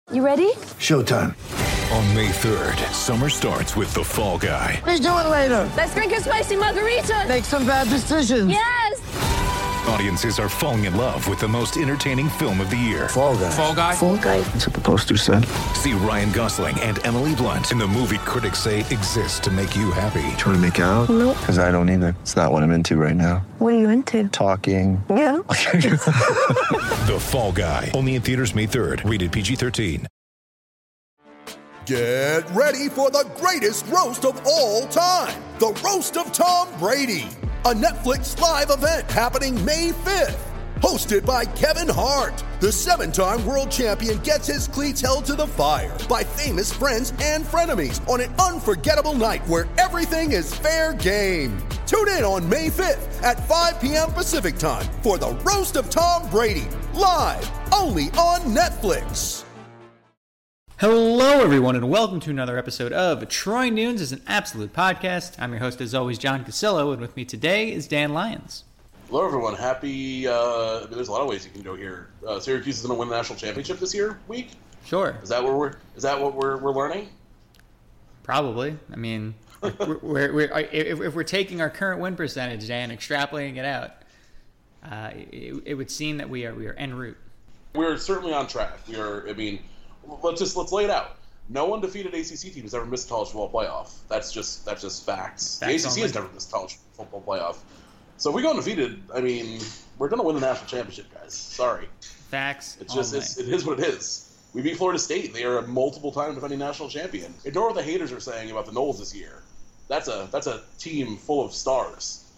You ready? Showtime. On May 3rd, summer starts with The Fall Guy. Let's do it later. Let's drink a spicy margarita. Make some bad decisions. Yes! Audiences are falling in love with the most entertaining film of the year. Fall Guy. Fall Guy? Fall Guy. That's what the poster said. See Ryan Gosling and Emily Blunt in the movie critics say exists to make you happy. Trying to make it out? Nope. Because I don't either. It's not what I'm into right now. What are you into? Talking. Yeah. The Fall Guy. Only in theaters May 3rd. Rated PG-13. Get ready for the greatest roast of all time. The Roast of Tom Brady. A Netflix live event happening May 5th. Hosted by Kevin Hart. The 7-time world champion gets his cleats held to the fire by famous friends and frenemies on an unforgettable night where everything is fair game. Tune in on May 5th at 5 p.m. Pacific time for the Roast of Tom Brady. Live only on Netflix. Hello, everyone, and welcome to another episode of Troy Nunes is an Absolute Podcast. I'm your host, as always, John Casillo, and with me today is Dan Lyons. Hello, everyone. Happy, there's a lot of ways you can go here. Syracuse is going to win the national championship this week? Sure. Is that what we're learning? Probably. I mean, if we're taking our current win percentage, Dan, extrapolating it out, it would seem that we are en route. We're certainly on track. Let's lay it out. No undefeated ACC team has ever missed a college football playoff. That's just facts. The ACC has never missed a college football playoff. So if we go undefeated, we're going to win the national championship, guys. Sorry. Facts. It is what it is. We beat Florida State. They are a multiple-time defending national champion. Ignore what the haters are saying about the Noles this year. That's a team full of stars.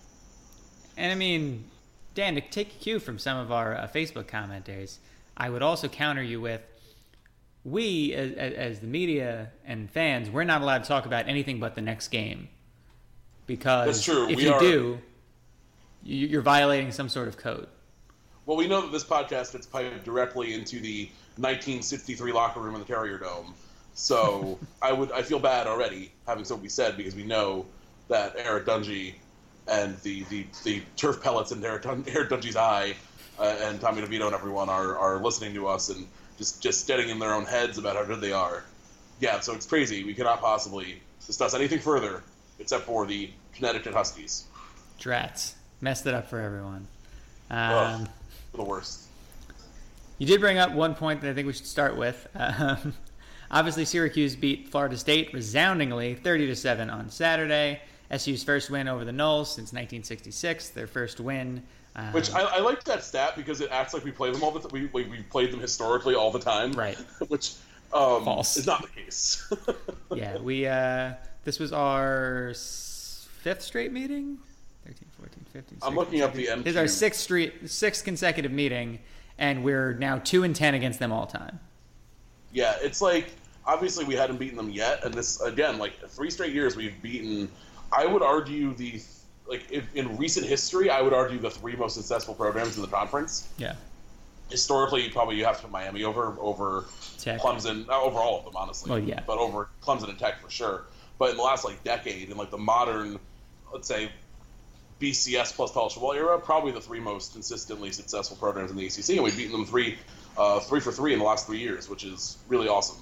And Dan, to take a cue from some of our Facebook commenters, I would also counter you with, we, as the media and fans, we're not allowed to talk about anything but the next game. Because that's true. if you're violating some sort of code. Well, we know that this podcast gets piped directly into the 1963 locker room in the Carrier Dome. So I feel bad already having so be said, because we know that Eric Dungy and the turf pellets in Eric Dungy's eye and Tommy DeVito and everyone are listening to us and just getting in their own heads about how good they are. Yeah, so it's crazy. We cannot possibly discuss anything further except for the Connecticut Huskies. Drats. Messed it up for everyone. For the worst. You did bring up one point that I think we should start with. Obviously, Syracuse beat Florida State resoundingly, 30-7 on Saturday. SU's first win over the Noles since 1966, their first win. Which I like that stat because it acts like we play them all the time. We played them historically all the time. Right. Which false is not the case. Yeah, we this was our fifth straight meeting. 13, 14, 15. I'm looking up the MQ. This is our sixth consecutive meeting, and we're now 2-10 against them all time. Yeah, it's like obviously we hadn't beaten them yet, and this again, like 3 straight years we've beaten. I would argue in recent history, I would argue the 3 most successful programs in the conference. Yeah. Historically, probably you have to put Miami over Tech. Clemson, over all of them, honestly. Well, yeah. But over Clemson and Tech for sure. But in the last decade, in the modern, let's say, BCS plus college football era, probably the 3 most consistently successful programs in the ACC, and we've beaten them 3 for 3 in the last 3 years, which is really awesome.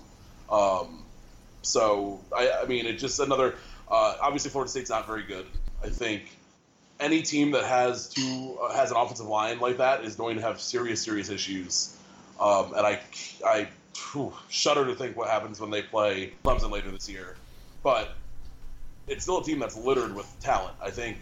So it's just another. Obviously, Florida State's not very good. I think any team that has an offensive line like that is going to have serious issues. And I shudder to think what happens when they play Clemson later this year. But it's still a team that's littered with talent. I think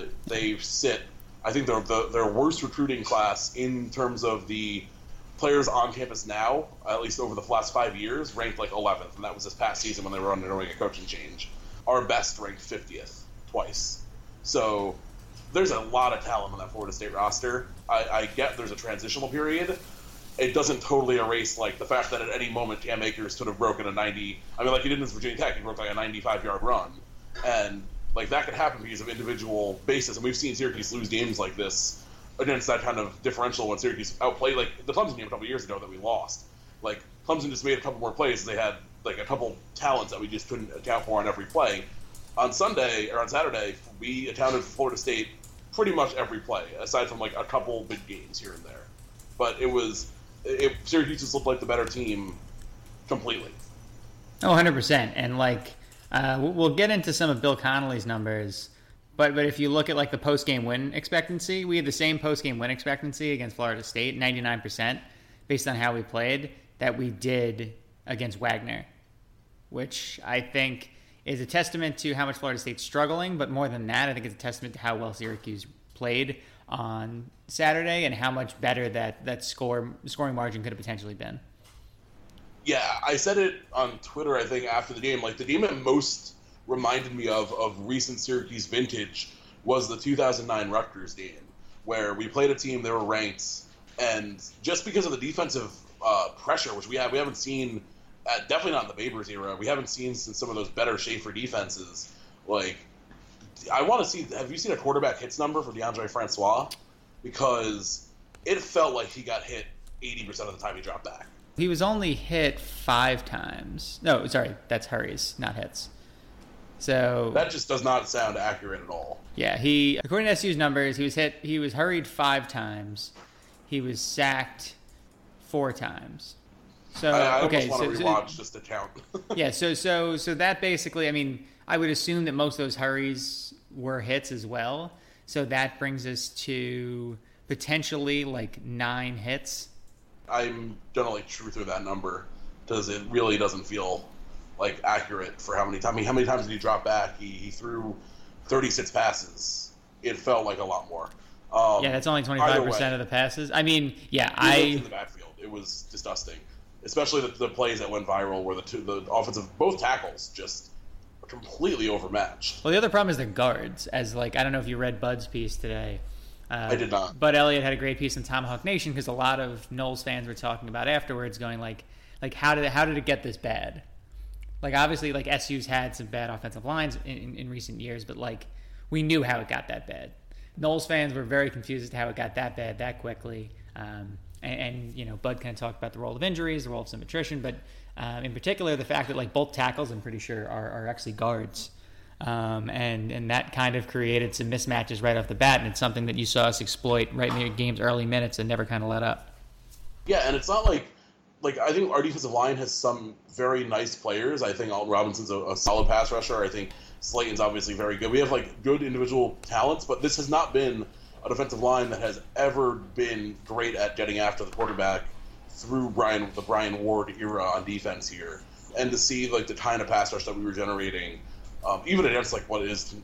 I think they're their worst recruiting class in terms of the players on campus now, at least over the last 5 years, ranked 11th, and that was this past season when they were undergoing a coaching change. Our best ranked 50th twice. So there's a lot of talent on that Florida State roster. I get there's a transitional period. It doesn't totally erase the fact that at any moment Cam Akers could have broken a 90. He did in Virginia Tech. He broke a 95-yard run, and that could happen because of individual basis. And we've seen Syracuse lose games like this against that kind of differential when Syracuse outplayed the Clemson game a couple years ago that we lost. Clemson just made a couple more plays. They had a couple talents that we just couldn't account for on every play. On Saturday, we accounted for Florida State pretty much every play, aside from a couple big games here and there. But Syracuse just looked like the better team completely. Oh, 100%. And we'll get into some of Bill Connolly's numbers, but if you look at the post-game win expectancy, we had the same post-game win expectancy against Florida State, 99%, based on how we played, that we did against Wagner, which I think is a testament to how much Florida State's struggling, but more than that, I think it's a testament to how well Syracuse played on Saturday and how much better that scoring margin could have potentially been. Yeah, I said it on Twitter, I think, after the game. The game that most reminded me of recent Syracuse vintage was the 2009 Rutgers game, where we played a team, they were ranked, and just because of the defensive pressure, which we haven't seen, definitely not in the Babers era, we haven't seen since some of those better Schaefer defenses. I want to see, have you seen a quarterback hits number for DeAndre Francois? Because it felt like he got hit 80% of the time he dropped back. He was only hit 5 times. No, sorry, that's hurries, not hits. So that just does not sound accurate at all. Yeah, according to SU's numbers, he was hurried 5 times. He was sacked 4 times. So I almost want to rewatch just to count. Yeah, so that basically, I mean, I would assume that most of those hurries were hits as well. So that brings us to potentially 9 hits. I'm gonna true through that number because it really doesn't feel accurate for how many times did he drop back? He threw 36 passes. It felt like a lot more. Yeah, that's only 25% of the passes. I mean, yeah, in the backfield, it was disgusting, especially the plays that went viral where the offensive both tackles just are completely overmatched. Well, the other problem is the guards. As I don't know if you read Bud's piece today. I did not. Bud Elliott had a great piece in Tomahawk Nation because a lot of Knowles fans were talking about afterwards, going how did it get this bad? Obviously, SU's had some bad offensive lines in recent years, but we knew how it got that bad. Knowles fans were very confused as to how it got that bad that quickly. And Bud kind of talked about the role of injuries, the role of some attrition, but in particular the fact that both tackles, I'm pretty sure, are actually guards. And that kind of created some mismatches right off the bat, and it's something that you saw us exploit right in the game's early minutes and never kind of let up. Yeah, and it's not I think our defensive line has some very nice players. I think Alton Robinson's a solid pass rusher. I think Slayton's obviously very good. We have good individual talents, but this has not been a defensive line that has ever been great at getting after the quarterback through the Brian Ward era on defense here. And to see the kind of pass rush that we were generating, even against what is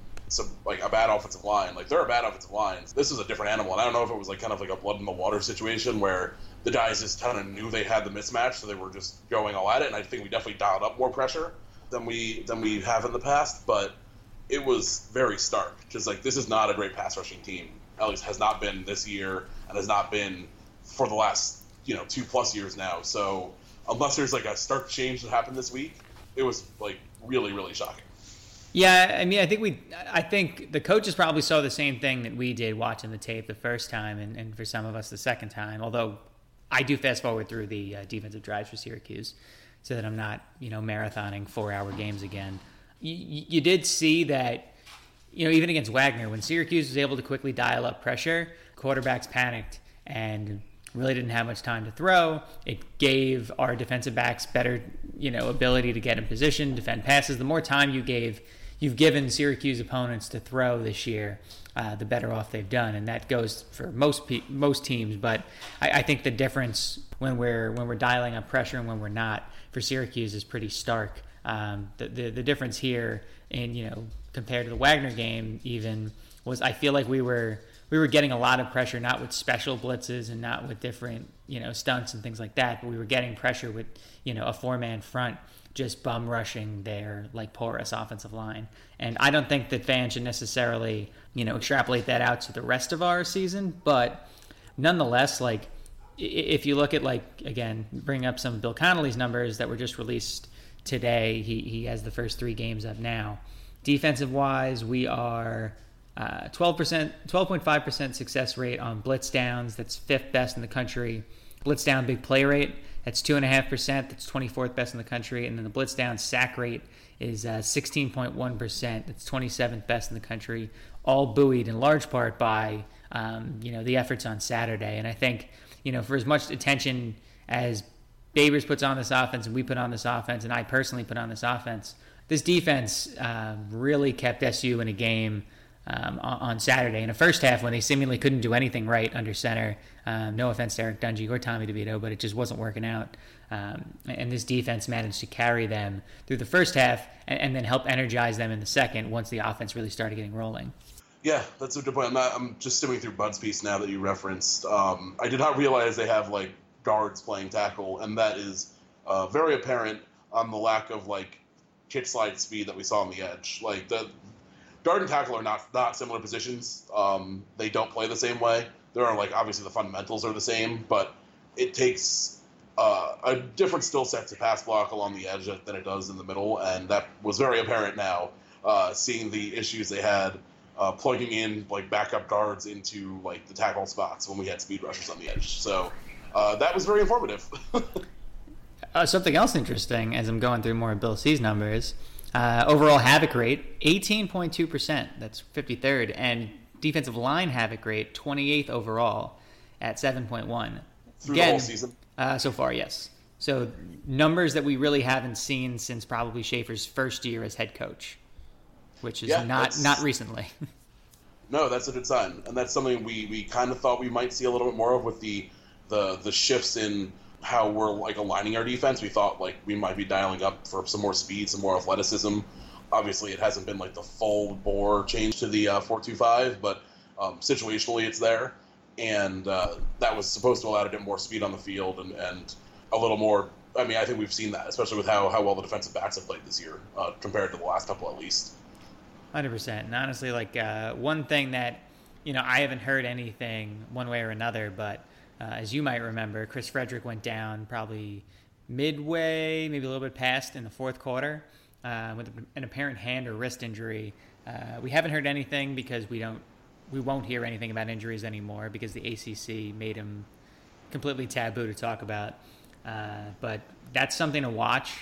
a bad offensive line, there are bad offensive lines. This is a different animal, and I don't know if it was kind of a blood in the water situation where the guys just kind of knew they had the mismatch, so they were just going all at it. And I think we definitely dialed up more pressure than we have in the past, but it was very stark because this is not a great pass rushing team. At least has not been this year, and has not been for the last 2+ years now. So unless there's a stark change that happened this week, it was really, really shocking. Yeah, I mean, I think the coaches probably saw the same thing that we did watching the tape the first time, and for some of us the second time. Although I do fast forward through the defensive drives for Syracuse, so that I'm not marathoning 4-hour games again. You did see that even against Wagner, when Syracuse was able to quickly dial up pressure, quarterbacks panicked and really didn't have much time to throw. It gave our defensive backs better ability to get in position, defend passes. The more time you've given Syracuse opponents to throw this year, the better off they've done, and that goes for most teams. But I think the difference when we're dialing up pressure and when we're not for Syracuse is pretty stark. The difference here in compared to the Wagner game even was I feel like we were getting a lot of pressure, not with special blitzes and not with different stunts and things like that, but we were getting pressure with a 4-man front just bum rushing their porous offensive line. And I don't think that fans should necessarily extrapolate that out to the rest of our season, but nonetheless, if you look at again, bring up some of Bill Connolly's numbers that were just released today, he has the first 3 games up now. Defensive wise, we are 12.5% success rate on blitz downs. That's 5th best in the country. Blitz down big play rate, that's 2.5%. That's 24th best in the country. And then the blitz down sack rate is 16.1%. That's 27th best in the country. All buoyed in large part by the efforts on Saturday. And I think for as much attention as Babers puts on this offense and we put on this offense and I personally put on this offense. This defense really kept SU in a game on Saturday in the first half when they seemingly couldn't do anything right under center. No offense to Eric Dungy or Tommy DeVito, but it just wasn't working out. And this defense managed to carry them through the first half and then help energize them in the second once the offense really started getting rolling. Yeah, that's a good point. I'm just skimming through Bud's piece now that you referenced. I did not realize they have like guards playing tackle, and that is very apparent on the lack of like kick slide speed that we saw on the edge. Like the guard and tackle are not similar positions. They don't play the same way. There are like obviously the fundamentals are the same, but it takes a different skill set to pass block along the edge than it does in the middle, and that was very apparent now, seeing the issues they had plugging in like backup guards into like the tackle spots when we had speed rushers on the edge. So that was very informative. Something else interesting as I'm going through more of Bill C's numbers, overall havoc rate 18.2%, that's 53rd, and defensive line havoc rate 28th overall at 7.1. Through the whole season? So far, yes. So numbers that we really haven't seen since probably Schaefer's first year as head coach, which is not recently. No, that's a good sign, and that's something we kind of thought we might see a little bit more of with the shifts in how we're like aligning our defense. We thought like we might be dialing up for some more speed, some more athleticism. Obviously, it hasn't been like the full bore change to the 4-2-5, but situationally it's there. And that was supposed to allow to get more speed on the field and a little more. I mean, I think we've seen that, especially with how well the defensive backs have played this year compared to the last couple at least. 100%. And honestly, like one thing that, I haven't heard anything one way or another, but as you might remember, Chris Frederick went down probably midway, maybe a little bit past in the fourth quarter with an apparent hand or wrist injury. We haven't heard anything because we won't hear anything about injuries anymore because the ACC made him completely taboo to talk about. But that's something to watch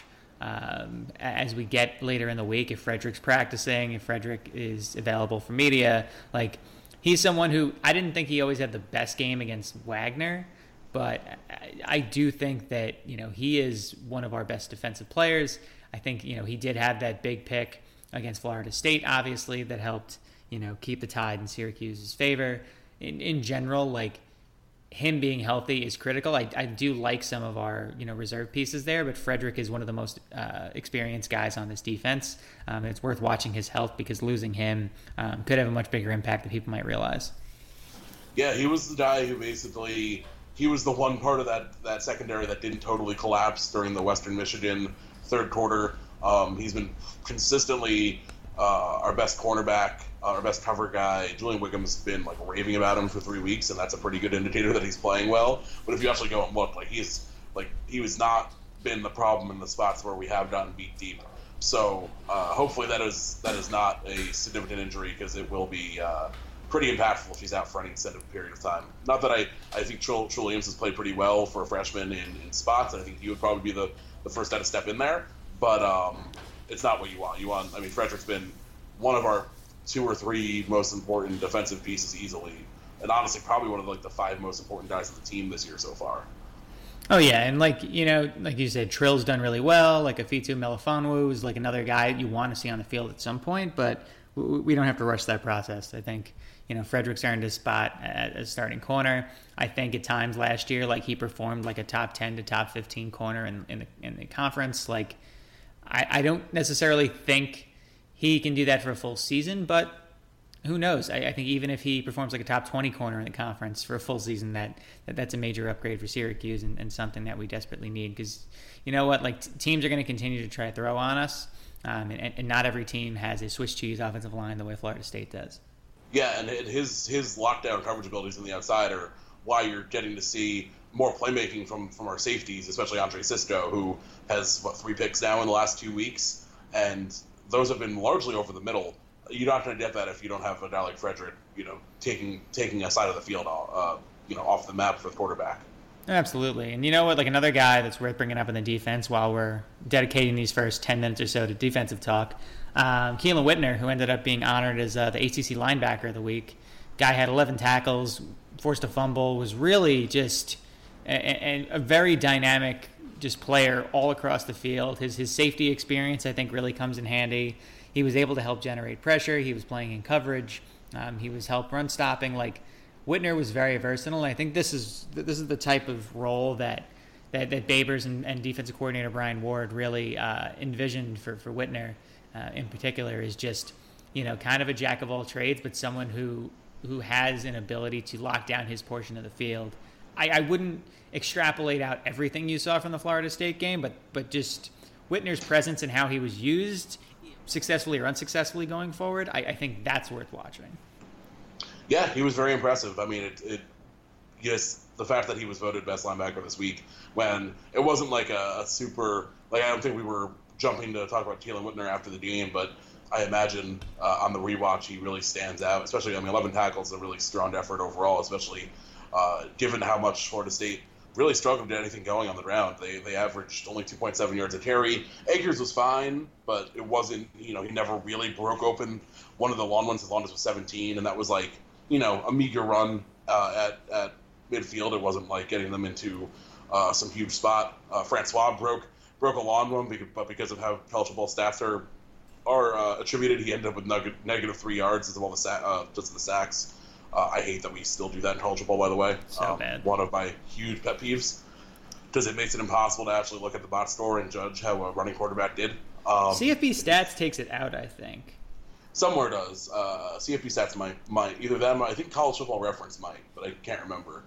as we get later in the week. If Frederick's practicing, if Frederick is available for media, like he's someone who I didn't think he always had the best game against Wagner, but I do think that, he is one of our best defensive players. I think, he did have that big pick against Florida State, obviously, that helped, keep the tide in Syracuse's favor. In general, like, him being healthy is critical. I do like some of our, reserve pieces there, but Frederick is one of the most experienced guys on this defense. It's worth watching his health because losing him could have a much bigger impact than people might realize. Yeah, he was the guy who basically, he was the one part of that secondary that didn't totally collapse during the Western Michigan third quarter. He's been consistently our best cornerback, our best cover guy. Julian Wiggum's been like raving about him for 3 weeks, and that's a pretty good indicator that he's playing well. But if you actually go and look, he was not been the problem in the spots where we have gotten beat deep. So hopefully that is not a significant injury, because it will be pretty impactful if he's out for any extended period of time. Not that I think Trill Williams has played pretty well for a freshman in spots. I think he would probably be the first guy to step in there, but it's not what you want. I mean, Frederick's been one of our 2 or 3 most important defensive pieces easily, and honestly probably one of the 5 most important guys on the team this year so far. Oh yeah, and like you said, Trill's done really well. Like Afitu Melifonwu is like another guy you want to see on the field at some point, but we don't have to rush that process. I think Frederick's earned his spot as starting corner. I think at times last year, he performed like a top 10 to top 15 corner in the conference. Like I don't necessarily think he can do that for a full season, but who knows? I think even if he performs like a top 20 corner in the conference for a full season, that's a major upgrade for Syracuse and something that we desperately need. Because you know what? Teams are going to continue to try to throw on us, and not every team has a Swiss cheese offensive line the way Florida State does. Yeah, and his lockdown coverage abilities on the outside are why you're getting to see more playmaking from our safeties, especially Andre Cisco, who has 3 picks now in the last 2 weeks, and those have been largely over the middle. You're not going to get that if you don't have a guy like Frederick, taking a side of the field, off the map for the quarterback. Absolutely. And you know what? Another guy that's worth bringing up in the defense while we're dedicating these first 10 minutes or so to defensive talk, Keelan Whitner, who ended up being honored as the ACC linebacker of the week. Guy had 11 tackles, forced a fumble, was really just a very dynamic just player all across the field. His safety experience, I think, really comes in handy. He was able to help generate pressure. He was playing in coverage. He was help run stopping. Like, Whitner was very versatile, and I think this is the type of role that Babers and defensive coordinator Brian Ward really envisioned for Whitner in particular, is just, kind of a jack of all trades, but someone who has an ability to lock down his portion of the field. I wouldn't extrapolate out everything you saw from the Florida State game, but just Whitner's presence and how he was used, successfully or unsuccessfully going forward, I think that's worth watching. Yeah, he was very impressive. I mean, the fact that he was voted best linebacker this week, when it wasn't like a super, like, I don't think we were jumping to talk about Jalen Whitner after the game, but I imagine on the rewatch he really stands out, especially, 11 tackles is a really strong effort overall, especially given how much Florida State really struggled to get anything going on the ground. They averaged only 2.7 yards a carry. Akers was fine, but it wasn't, he never really broke open one of the long ones. His longest was 17, and that was like, a meager run at midfield. It wasn't like getting them into some huge spot. Francois broke a long one, but because of how college football stats are attributed, he ended up with negative 3 yards of all the sacks. I hate that we still do that in college football, by the way. So bad. One of my huge pet peeves, because it makes it impossible to actually look at the box score and judge how a running quarterback did. CFB Stats takes it out, I think. Somewhere does. CFB Stats might either them. I think College Football Reference might, but I can't remember.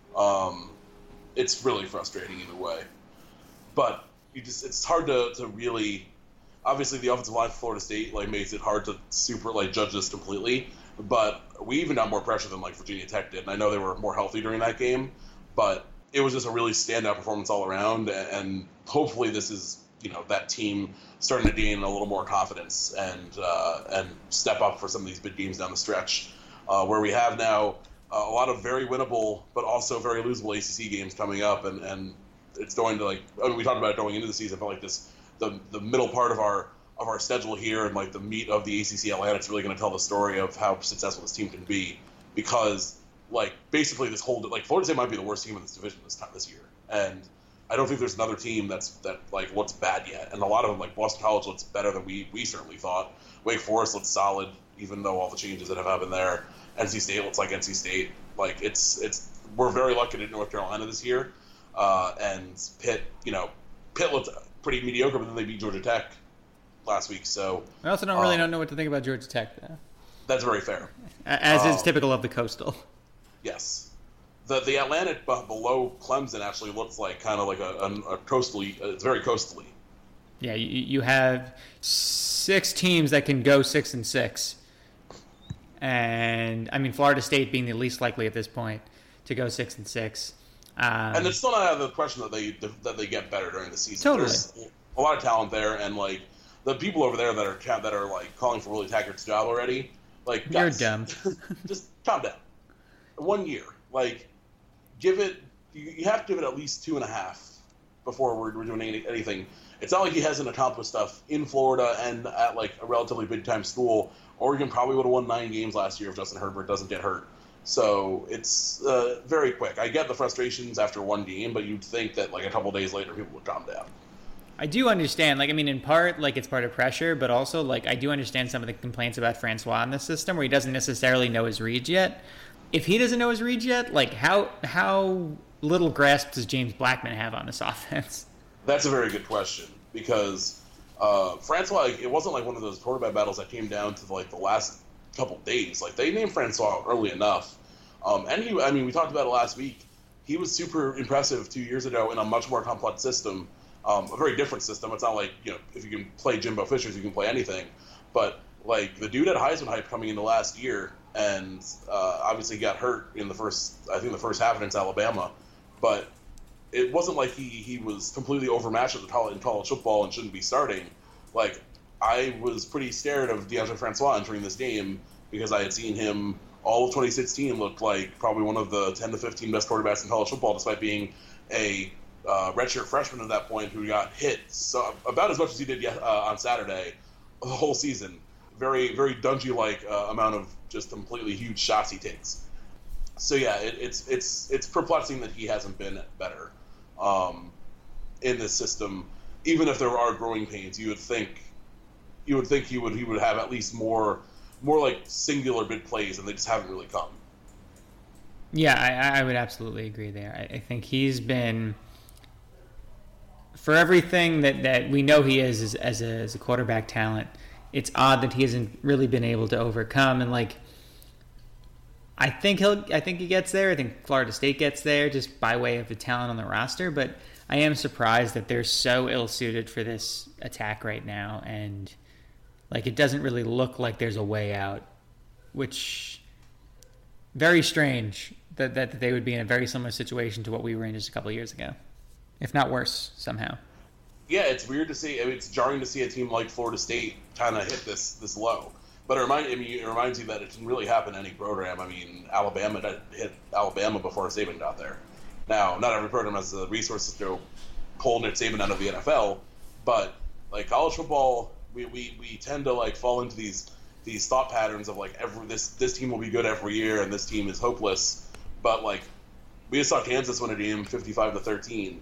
It's really frustrating either way. But it's hard to really. Obviously, the offensive line for Florida State makes it hard to judge this completely. But we even got more pressure than Virginia Tech did, and I know they were more healthy during that game. But it was just a really standout performance all around, and hopefully this is that team starting to gain a little more confidence and step up for some of these big games down the stretch, where we have now a lot of very winnable but also very losable ACC games coming up, and it's going to we talked about it going into the season, but the middle part of our schedule here and the meat of the ACC Atlantic is really going to tell the story of how successful this team can be, because basically this whole Florida State might be the worst team in this division this year, and I don't think there's another team that looks bad yet, and a lot of them Boston College looks better than we certainly thought. Wake Forest looks solid, even though all the changes that have happened there. NC State looks like NC State. We're very lucky to North Carolina this year, and Pitt looked pretty mediocre, but then they beat Georgia Tech last week. So I also don't know what to think about Georgia Tech, though. That's very fair, as is typical of the Coastal. Yes. The Atlantic below Clemson actually looks kind of a coastally. It's very coastally. Yeah, you have 6 teams that can go 6-6, and I mean Florida State being the least likely at this point to go 6-6. And it's still not out of the question that they get better during the season. Totally. There's a lot of talent there, and the people over there that are calling for Willie Taggart's job already. You're guys, dumb. Just calm down. 1 year, give it. You have to give it at least 2.5 before we're doing anything. It's not like he hasn't accomplished stuff in Florida and at a relatively big time school. Oregon probably would have won 9 games last year if Justin Herbert doesn't get hurt. So it's very quick. I get the frustrations after 1 game, but you'd think that a couple days later people would calm down. I do understand, in part, it's part of pressure, but also, I do understand some of the complaints about Francois in the system where he doesn't necessarily know his reads yet. If he doesn't know his reads yet, how little grasp does James Blackman have on this offense? That's a very good question, because Francois, it wasn't one of those quarterback battles that came down to the last couple days. They named Francois early enough. And we talked about it last week. He was super impressive 2 years ago in a much more complex system. A very different system. It's not if you can play Jimbo Fishers, you can play anything. But the dude had Heisman hype coming into last year, and obviously got hurt in the first half against Alabama. But it wasn't like he was completely overmatched in college football and shouldn't be starting. I was pretty scared of DeAndre Francois entering this game because I had seen him all of 2016 look like probably one of the 10 to 15 best quarterbacks in college football, despite being a redshirt freshman at that point who got hit about as much as he did on Saturday the whole season. Very, very Dungy-like amount of just completely huge shots he takes. So yeah, it's perplexing that he hasn't been better. in this system, even if there are growing pains, you would think he would have at least more like singular big plays, and they just haven't really come. Yeah, I would absolutely agree there. I think he's been, for everything that we know he is as a quarterback talent, it's odd that he hasn't really been able to overcome. And like, I think he gets there. I think Florida State gets there just by way of the talent on the roster. But I am surprised that they're so ill-suited for this attack right now, and like, it doesn't really look like there's a way out, which very strange that they would be in a very similar situation to what we were in just a couple of years ago, if not worse somehow. Yeah, it's weird to see. I mean, it's jarring to see a team like Florida State kind of hit this low. But it reminds you that it can really happen to any program. I mean, Alabama hit Alabama before Saban got there. Now, not every program has the resources to pull Nick Saban out of the NFL, but like college football, we tend to like fall into these thought patterns of like this team will be good every year and this team is hopeless. But like, we just saw Kansas win a game 55-13,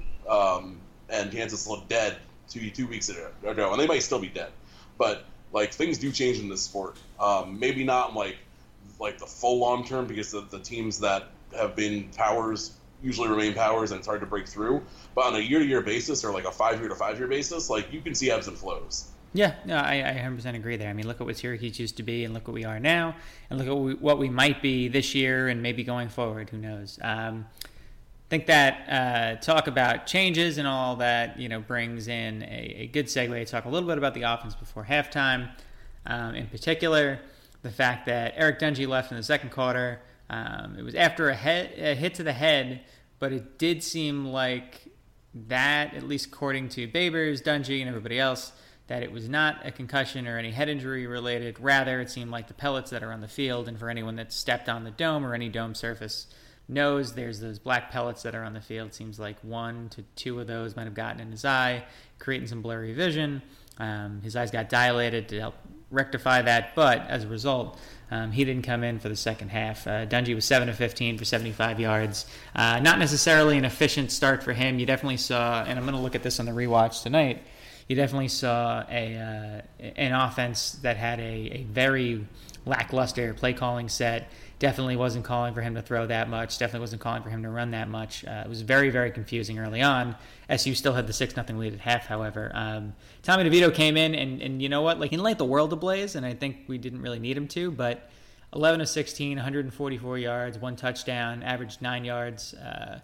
and Kansas looked dead two weeks ago, and they might still be dead. But like, things do change in this sport. Maybe not like the full long term, because the teams that have been powers usually remain powers and it's hard to break through. But on a year-to-year basis, or like a 5-year to 5-year basis, like, you can see ebbs and flows. Yeah, no, I 100% agree there. I mean, look at what Syracuse used to be, and look what we are now, and look at what we might be this year and maybe going forward. Who knows? I think that talk about changes and all that, brings in a good segue to talk a little bit about the offense before halftime. In particular, the fact that Eric Dungey left in the second quarter. It was after a hit to the head, but it did seem like that, at least according to Babers, Dungey, and everybody else, that it was not a concussion or any head injury related. Rather, it seemed like the pellets that are on the field, and for anyone that stepped on the dome or any dome surface knows, there's those black pellets that are on the field. Seems like 1 to 2 of those might have gotten in his eye, creating some blurry vision. His eyes got dilated to help rectify that, but as a result, he didn't come in for the second half. Dungey was 7 of 15 for 75 yards. Not necessarily an efficient start for him. You definitely saw, and I'm going to look at this on the rewatch tonight, you definitely saw an offense that had a very lackluster play calling set. Definitely wasn't calling for him to throw that much. Definitely wasn't calling for him to run that much. It was very, very confusing early on. SU still had the 6-0 lead at half, however. Tommy DeVito came in, and you know what? Like, he didn't light the world ablaze, and I think we didn't really need him to, but 11 of 16, 144 yards, 1 touchdown, averaged 9 yards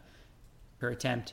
per attempt.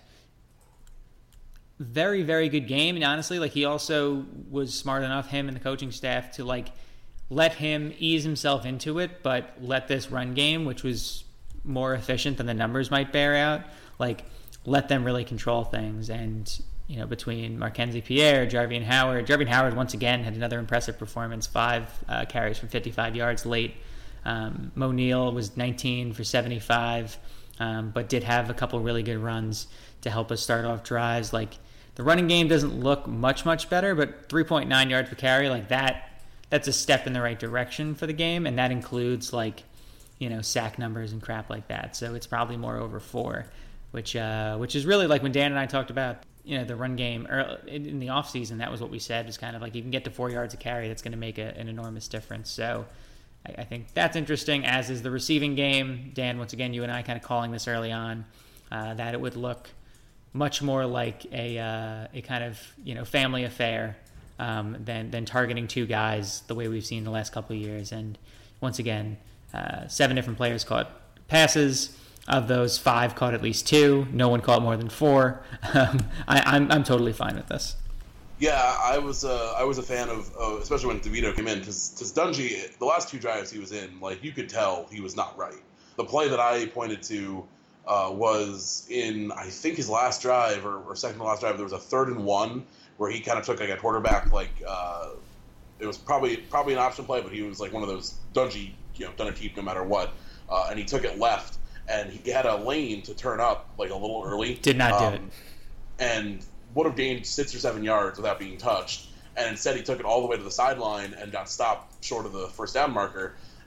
Very, very good game. And honestly, like, he also was smart enough, him and the coaching staff, to like let him ease himself into it, but let this run game, which was more efficient than the numbers might bear out, like, let them really control things. And between Markenzie Pierre, Jarvian Howard once again had another impressive performance, 5 carries for 55 yards late. Mo Neal was 19 for 75, but did have a couple really good runs to help us start off drives. Like, the running game doesn't look much better, but 3.9 yards per carry, like that's a step in the right direction for the game, and that includes like, sack numbers and crap like that. So it's probably more over 4, which is really like when Dan and I talked about the run game in the offseason. That was what we said, was kind of like, you can get to 4 yards a carry, that's going to make an enormous difference. So I think that's interesting, as is the receiving game. Dan, once again, you and I kind of calling this early on, that it would look much more like a kind of family affair than targeting 2 guys the way we've seen the last couple of years. And once again, 7 different players caught passes. Of those, 5 caught at least 2. No one caught more than 4. I'm totally fine with this. Yeah, I was a fan of especially when DeVito came in, because Dungey, the last 2 drives he was in, like, you could tell he was not right. The play that I pointed to was in, I think, his last drive or second to last drive. There was a 3rd and 1 where he kind of took like a quarterback, like it was probably an option play, but he was like one of those Dungey, done a keep no matter what, and he took it left, and he had a lane to turn up like a little early. Did not do it, and would have gained 6 or 7 yards without being touched, and instead he took it all the way to the sideline and got stopped short of the first down marker.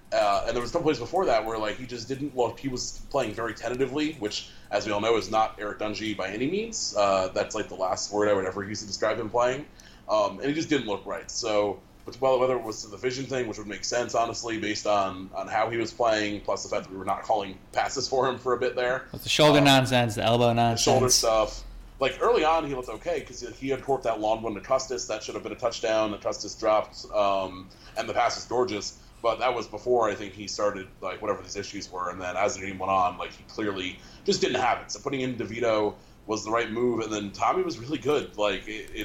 And there was a couple plays before that where like he just didn't look. He was playing very tentatively, which, as we all know, is not Eric Dungey by any means. That's like the last word I would ever use to describe him playing, and he just didn't look right. So, whether it was the vision thing, which would make sense honestly based on how he was playing, plus the fact that we were not calling passes for him for a bit there. With the shoulder nonsense, the elbow nonsense, the shoulder stuff. Like early on, he looked okay because he had caught that long one to Custis. That should have been a touchdown. That Custis dropped, and the pass was gorgeous. But that was before I think he started like whatever these issues were, and then as the game went on, like he clearly just didn't have it. So putting in DeVito was the right move, and then Tommy was really good. Like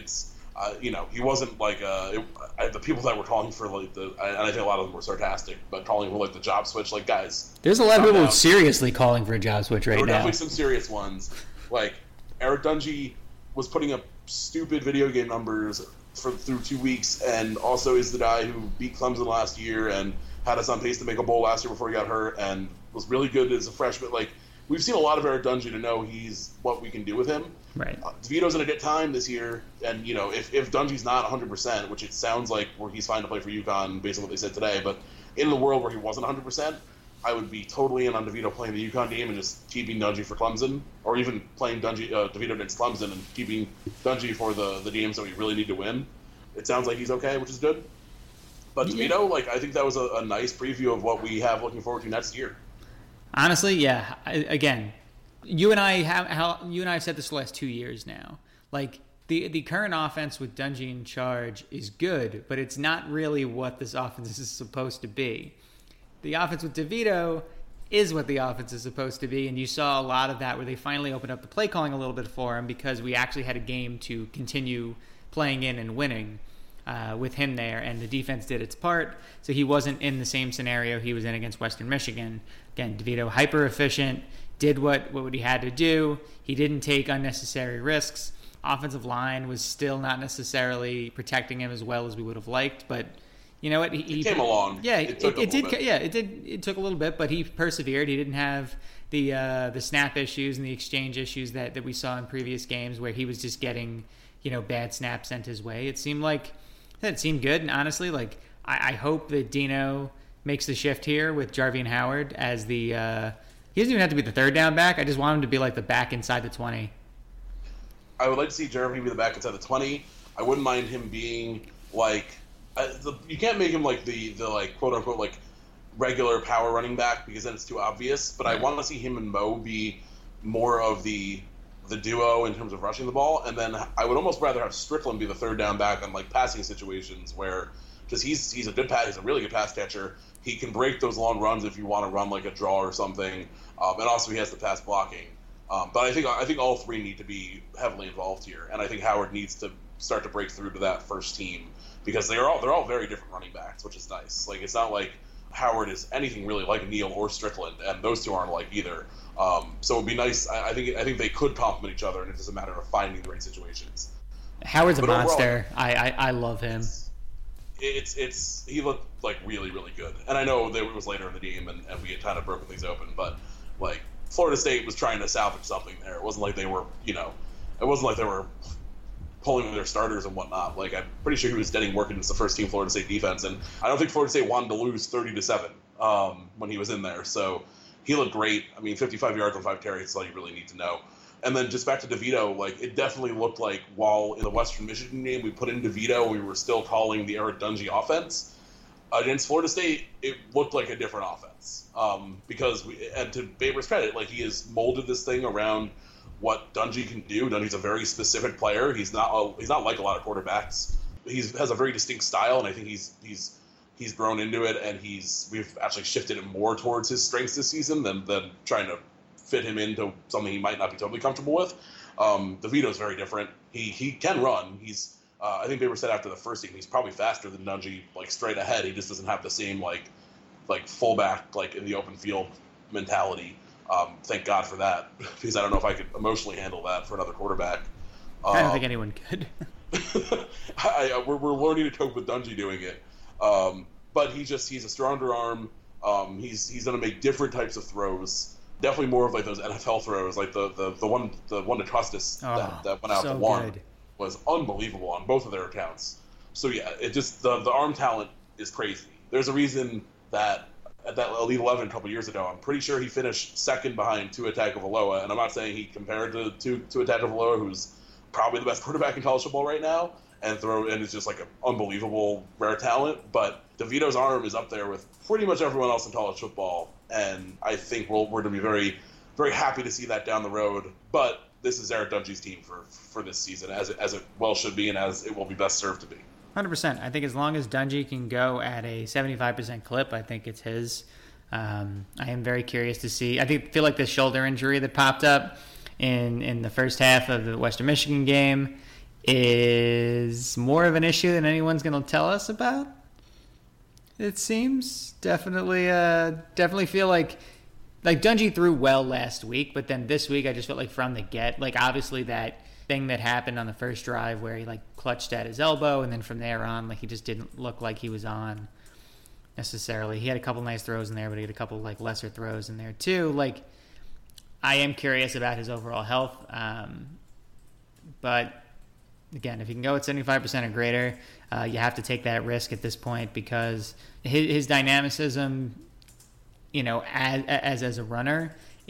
he wasn't like the people that were calling for like and I think a lot of them were sarcastic, but calling for like the job switch. Like guys, there's a lot of people seriously calling for a job switch right now. There were definitely some serious ones. Like Eric Dungey was putting up stupid video game numbers through 2 weeks, and also is the guy who beat Clemson last year and had us on pace to make a bowl last year before he got hurt, and was really good as a freshman. Like we've seen a lot of Eric Dungey to know he's what we can do with him. Right. DeVito's gonna get time this year, and if Dungey's not 100%, which it sounds like where he's fine to play for UConn based on what they said today, but in the world where he wasn't 100%, I would be totally in on DeVito playing the UConn game and just keeping Dungey for Clemson, or even playing DeVito against Clemson and keeping Dungey for the games that we really need to win. It sounds like he's okay, which is good. But DeVito, I think that was a nice preview of what we have looking forward to next year. Honestly, yeah. Again, you and I have said this the last 2 years now. Like the current offense with Dungey in charge is good, but it's not really what this offense is supposed to be. The offense with DeVito is what the offense is supposed to be, and you saw a lot of that where they finally opened up the play calling a little bit for him because we actually had a game to continue playing in and winning with him there, and the defense did its part, so he wasn't in the same scenario he was in against Western Michigan. Again, DeVito, hyper efficient, did what he had to do. He didn't take unnecessary risks. Offensive line was still not necessarily protecting him as well as we would have liked, but you know what? He came along. Yeah, it took a little bit. Yeah, it did. It took a little bit, but he persevered. He didn't have the snap issues and the exchange issues that we saw in previous games where he was just getting bad snaps sent his way. It seemed good, and honestly, I hope that Dino makes the shift here with Jarvian Howard as the. He doesn't even have to be the third down back. I just want him to be like the back inside the 20. I would like to see Jarvian be the back inside the 20. I wouldn't mind him being like. You can't make him like the quote unquote regular power running back because then it's too obvious. But I want to see him and Mo be more of the duo in terms of rushing the ball, and then I would almost rather have Strickland be the third down back on passing situations where because he's a really good pass catcher. He can break those long runs if you want to run like a draw or something, and also he has the pass blocking. But I think all three need to be heavily involved here, and I think Howard needs to start to break through to that first team. Because they're all very different running backs, which is nice. Like it's not like Howard is anything really like Neal or Strickland, and those two aren't like either. So it'd be nice. I think they could complement each other, and it's just a matter of finding the right situations. Howard's a monster. Overall, I love him. He looked really really good, and I know that it was later in the game, and we had kind of broken things open, but Florida State was trying to salvage something there. It wasn't like they were pulling their starters and whatnot. I'm pretty sure he was getting work against the first team Florida State defense, and I don't think Florida State wanted to lose 30-7 when he was in there. So he looked great. I mean, 55 yards on 5 carries is all you really need to know. And then just back to DeVito, it definitely looked like while in the Western Michigan game we put in DeVito, we were still calling the Eric Dungey offense. Against Florida State, it looked like a different offense because and to Baber's credit, he has molded this thing around what Dungey can do. Dungey's a very specific player. He's not like a lot of quarterbacks. He has a very distinct style, and I think he's grown into it. And we've actually shifted it more towards his strengths this season than trying to fit him into something he might not be totally comfortable with. DeVito's very different. He can run. I think Baber said after the first game he's probably faster than Dungey, straight ahead. He just doesn't have the same fullback in the open field mentality. Thank God for that, because I don't know if I could emotionally handle that for another quarterback. I don't think anyone could. We're learning to cope with Dungey doing it, but he's a stronger arm. He's going to make different types of throws. Definitely more of those NFL throws, the one to Custis that went out to one was unbelievable on both of their accounts. So yeah, it just the arm talent is crazy. There's a reason that at that Elite 11 a couple years ago. I'm pretty sure he finished second behind Tua Tagovailoa, and I'm not saying he compared to Tua Tagovailoa, who's probably the best quarterback in college football right now, and is just like an unbelievable rare talent. But DeVito's arm is up there with pretty much everyone else in college football, and I think we're going to be very, very happy to see that down the road. But this is Eric Dungey's team for this season, as it well should be, and as it will be best served to be. 100%. I think as long as Dungey can go at a 75% clip, I think it's his. I am very curious to see. I feel like the shoulder injury that popped up in the first half of the Western Michigan game is more of an issue than anyone's going to tell us about. It seems definitely feel like Dungey threw well last week, but then this week I just felt like from the get, like obviously that thing that happened on the first drive where he like clutched at his elbow, and then from there on, like he just didn't look like he was on necessarily. He had a couple nice throws in there, but he had a couple like lesser throws in there too. Like I am curious about his overall health, but again, if he can go at 75% or greater, you have to take that risk at this point because his dynamicism, as a runner,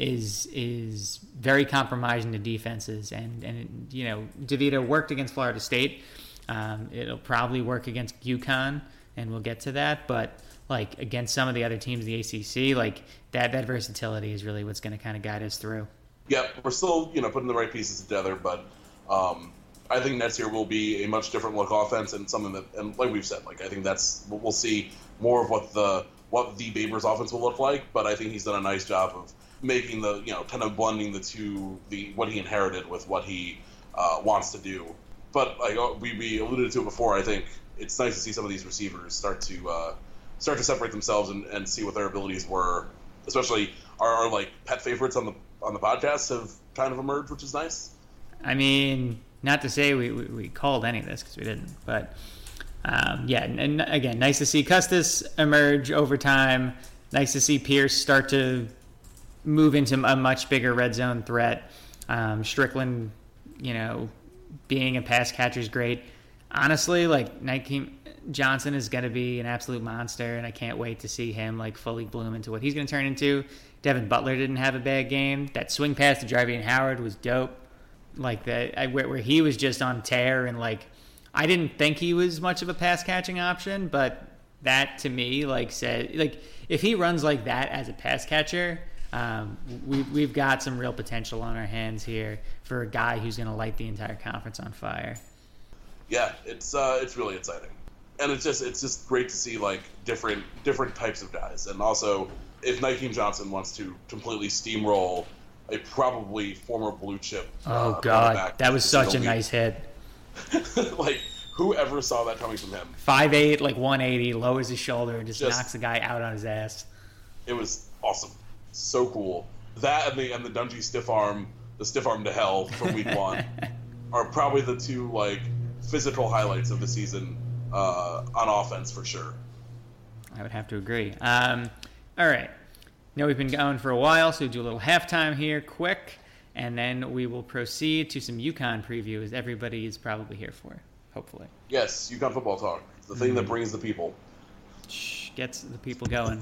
is very compromising to defenses, and DeVito worked against Florida State. It'll probably work against UConn, and we'll get to that. But like against some of the other teams in the ACC, like that versatility is really what's going to kind of guide us through. Yeah, we're still putting the right pieces together, but I think next year will be a much different look offense, and something that, and like we've said, like I think we'll see more of what the Babers offense will look like. But I think he's done a nice job of making the kind of blending what he inherited with what he wants to do. But like we alluded to it before, I think it's nice to see some of these receivers start to separate themselves and see what their abilities were. Especially our like pet favorites on the podcast have kind of emerged, which is nice. I mean, not to say we called any of this because we didn't, but and again, nice to see Custis emerge over time. Nice to see Pierce start to move into a much bigger red zone threat. Strickland, being a pass catcher is great. Honestly, like Nykeem Johnson is going to be an absolute monster, and I can't wait to see him like fully bloom into what he's going to turn into. Devin Butler didn't have a bad game. That swing pass to Javier Howard was dope. Like that, where he was just on tear, and like I didn't think he was much of a pass catching option, but that to me like said like if he runs like that as a pass catcher, we've got some real potential on our hands here for a guy who's going to light the entire conference on fire. Yeah, it's really exciting, and it's just great to see like different types of guys, and also if Nykeem Johnson wants to completely steamroll a probably former blue chip. Oh God, that was such a nice hit. Like whoever saw that coming from him? 5'8", like 180, lowers his shoulder and just knocks the guy out on his ass. It was awesome, so cool. That and the Dungey stiff arm to hell from week 1 are probably the two like physical highlights of the season on offense for sure. I would have to agree. All right. Now we've been going for a while, so we'll do a little halftime here quick, and then we will proceed to some UConn preview, as everybody is probably here for, hopefully. Yes, UConn football talk. The thing that brings the people. Gets the people going.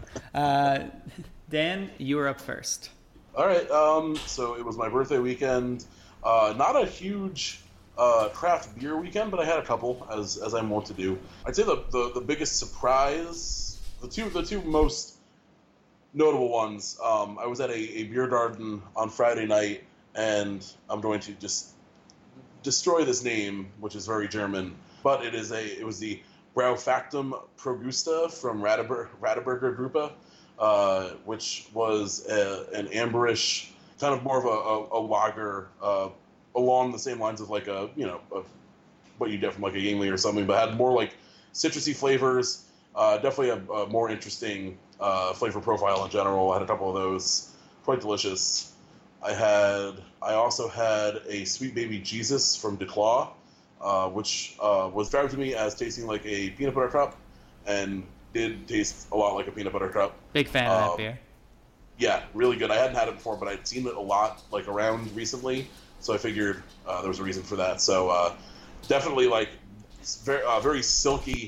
Dan, you are up first. All right. So it was my birthday weekend. Not a huge craft beer weekend, but I had a couple, as I'm wont to do. I'd say the biggest surprise, the two most notable ones. I was at a beer garden on Friday night, and I'm going to just destroy this name, which is very German, but it was the Braufaktum Progusta from Radeberger Gruppe, which was an amberish, kind of more of a lager, along the same lines of like of what you get from like a Yingling or something, but had more like citrusy flavors. Definitely a more interesting flavor profile in general. I had a couple of those, quite delicious. I also had a Sweet Baby Jesus from DeClaw, which was described to me as tasting like a peanut butter cup, and did taste a lot like a peanut butter cup. Big fan of that beer. Yeah, really good. I hadn't had it before, but I'd seen it a lot like around recently, so I figured there was a reason for that. So definitely like very silky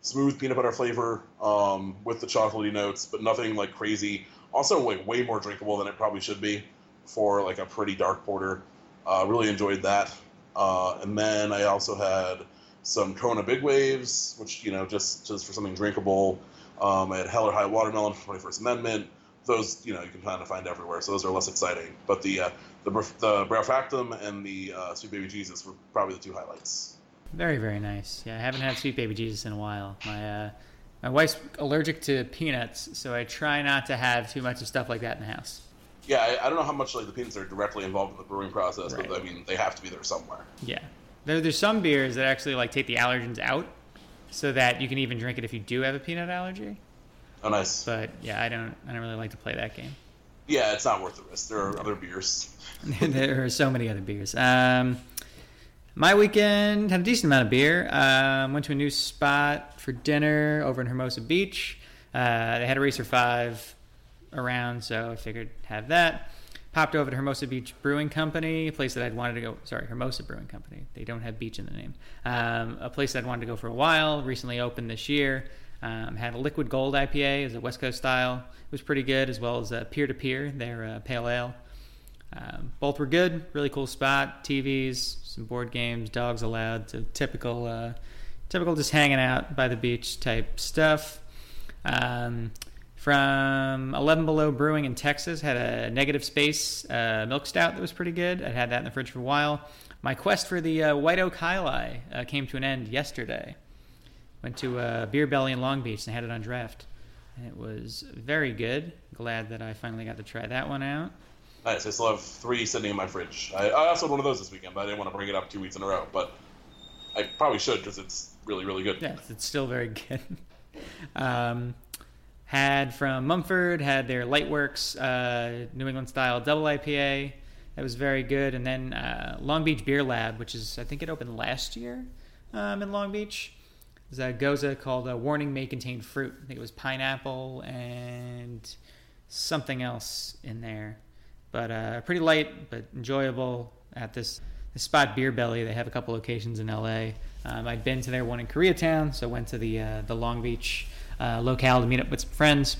smooth peanut butter flavor with the chocolatey notes, but nothing like crazy. Also, way more drinkable than it probably should be for like a pretty dark porter. Really enjoyed that. And then I also had some Kona Big Waves, which, just for something drinkable. I had Hell or High Watermelon from 21st Amendment. Those, you can kind of find everywhere, so those are less exciting. But the Braufactum and the Sweet Baby Jesus were probably the two highlights. Very, very nice. Yeah, I haven't had Sweet Baby Jesus in a while. My wife's allergic to peanuts, so I try not to have too much of stuff like that in the house. Yeah, I don't know how much the peanuts are directly involved in the brewing process, right. But I mean, they have to be there somewhere. Yeah, there's some beers that actually take the allergens out, so that you can even drink it if you do have a peanut allergy. Oh, nice. But yeah, I don't really like to play that game. Yeah, it's not worth the risk. There are other beers. There are so many other beers. My weekend had a decent amount of beer. Went to a new spot for dinner over in Hermosa Beach. They had a Racer 5 around, so I figured have that. Popped over to Hermosa Beach Brewing Company, a place that I'd wanted to go. Sorry, Hermosa Brewing Company. They don't have beach in the name. A place that I'd wanted to go for a while. Recently opened this year. Had a Liquid Gold IPA as a West Coast style. It was pretty good, as well as Peer to Peer, their pale ale. Both were good. Really cool spot. TVs, some board games, dogs allowed. So typical just hanging out by the beach type stuff. From 11 Below Brewing in Texas, had a Negative Space milk stout that was pretty good. I'd had that in the fridge for a while. My quest for the White Oak High Life came to an end yesterday. Went to Beer Belly in Long Beach and had it on draft. And it was very good. Glad that I finally got to try that one out. Nice. I still have 3 sitting in my fridge. I also had one of those this weekend, but I didn't want to bring it up 2 weeks in a row. But I probably should because it's really, really good. Yeah, it's still very good. Had from Mumford, had their Lightworks New England style double IPA. That was very good. And then Long Beach Beer Lab, which is, I think it opened last year in Long Beach. There's a Goza called Warning May Contain Fruit. I think it was pineapple and something else in there. But pretty light, but enjoyable at this spot, Beer Belly. They have a couple locations in LA. I'd been to their one in Koreatown, so went to the Long Beach locale to meet up with some friends.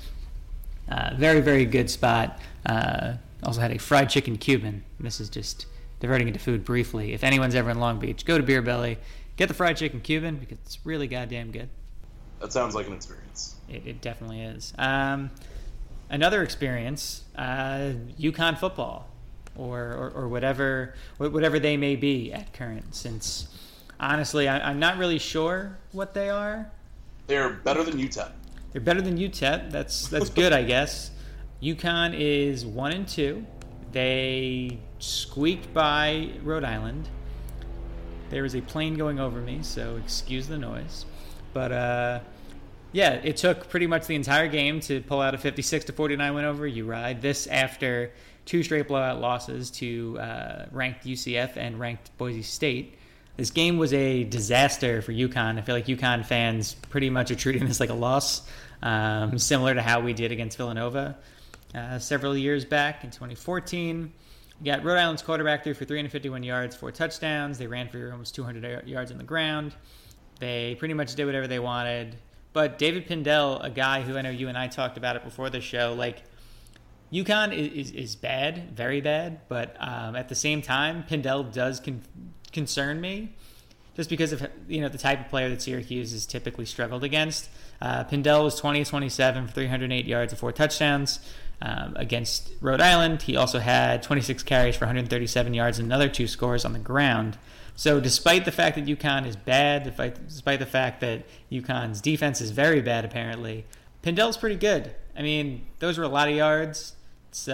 Very, very good spot. Also had a fried chicken Cuban. This is just diverting into food briefly. If anyone's ever in Long Beach, go to Beer Belly. Get the fried chicken Cuban because it's really goddamn good. That sounds like an experience. It definitely is. Another experience, UConn football, or whatever they may be at current. Since honestly, I'm not really sure what they are. They're better than UTEP. They're better than UTEP. That's good, I guess. UConn is 1-2. They squeaked by Rhode Island. There is a plane going over me, so excuse the noise. But yeah, it took pretty much the entire game to pull out a 56-49 win over URI. This after 2 straight blowout losses to ranked UCF and ranked Boise State. This game was a disaster for UConn. I feel like UConn fans pretty much are treating this like a loss, similar to how we did against Villanova several years back in 2014. You got Rhode Island's quarterback threw for 351 yards, 4 touchdowns. They ran for almost 200 yards on the ground. They pretty much did whatever they wanted. But David Pindell, a guy who I know you and I talked about it before the show, UConn is bad, very bad. But at the same time, Pindell does concern me, just because of the type of player that Syracuse has typically struggled against. Pindell was 20-27 for 308 yards and 4 touchdowns. Against Rhode Island, he also had 26 carries for 137 yards and another 2 scores on the ground. So despite the fact that UConn is bad, despite the fact that UConn's defense is very bad apparently, Pindell's pretty good. I mean, those were a lot of yards. It's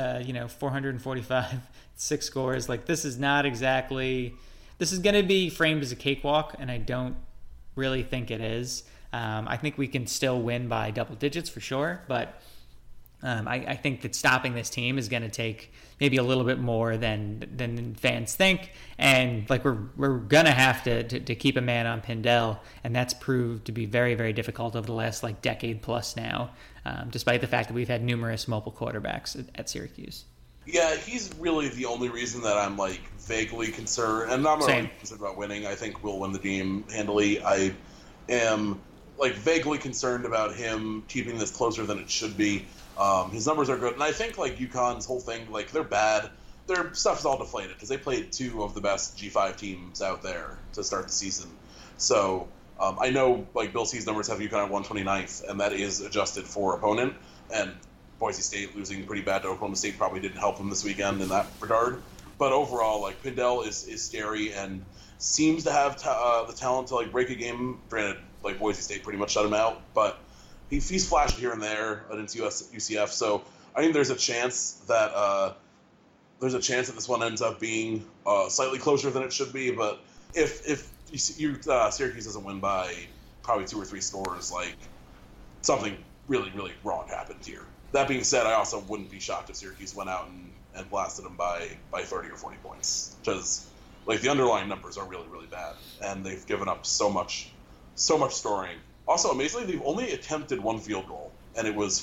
445, 6 scores. This is not exactly... This is going to be framed as a cakewalk, and I don't really think it is. I think we can still win by double digits for sure, but I think that stopping this team is going to take maybe a little bit more than fans think, and we're going to have to keep a man on Pindell, and that's proved to be very, very difficult over the last decade plus now, despite the fact that we've had numerous mobile quarterbacks at Syracuse. Yeah, he's really the only reason that I'm vaguely concerned, and I'm not really concerned about winning. I think we'll win the game handily. I am like vaguely concerned about him keeping this closer than it should be. His numbers are good, and I think like UConn's whole thing, like they're bad. Their stuff is all deflated because they played two of the best G5 teams out there to start the season. So I know like Bill C's numbers have UConn at 129th, and that is adjusted for opponent. And Boise State losing pretty bad to Oklahoma State probably didn't help them this weekend in that regard. But overall, like Pindell is scary and seems to have the talent to like break a game. Granted, like Boise State pretty much shut him out, but he's flashed here and there against UCF. So I think there's a chance that this one ends up being slightly closer than it should be. But if Syracuse doesn't win by probably 2 or 3 scores, like something really, really wrong happened here. That being said, I also wouldn't be shocked if Syracuse went out and blasted them by 30 or 40 points, because like the underlying numbers are really, really bad, and they've given up so much scoring. Also, amazingly, they've only attempted 1 field goal, and it was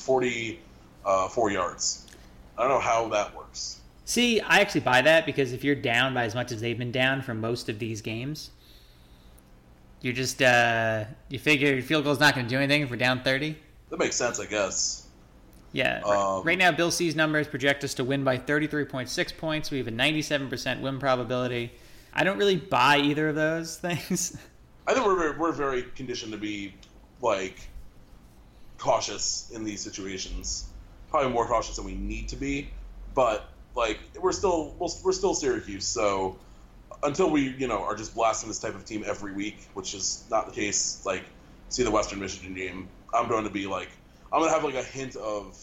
44 yards. I don't know how that works. See, I actually buy that, because if you're down by as much as they've been down for most of these games, you're just you figure your field goal's not going to do anything if we're down 30. That makes sense, I guess. Yeah. Right now, Bill C's numbers project us to win by 33.6 points. We have a 97% win probability. I don't really buy either of those things. I think we're very conditioned to be like cautious in these situations. Probably more cautious than we need to be, but like we're still Syracuse. So until we are just blasting this type of team every week, which is not the case. Like see the Western Michigan game, I'm going to be like I'm going to have like a hint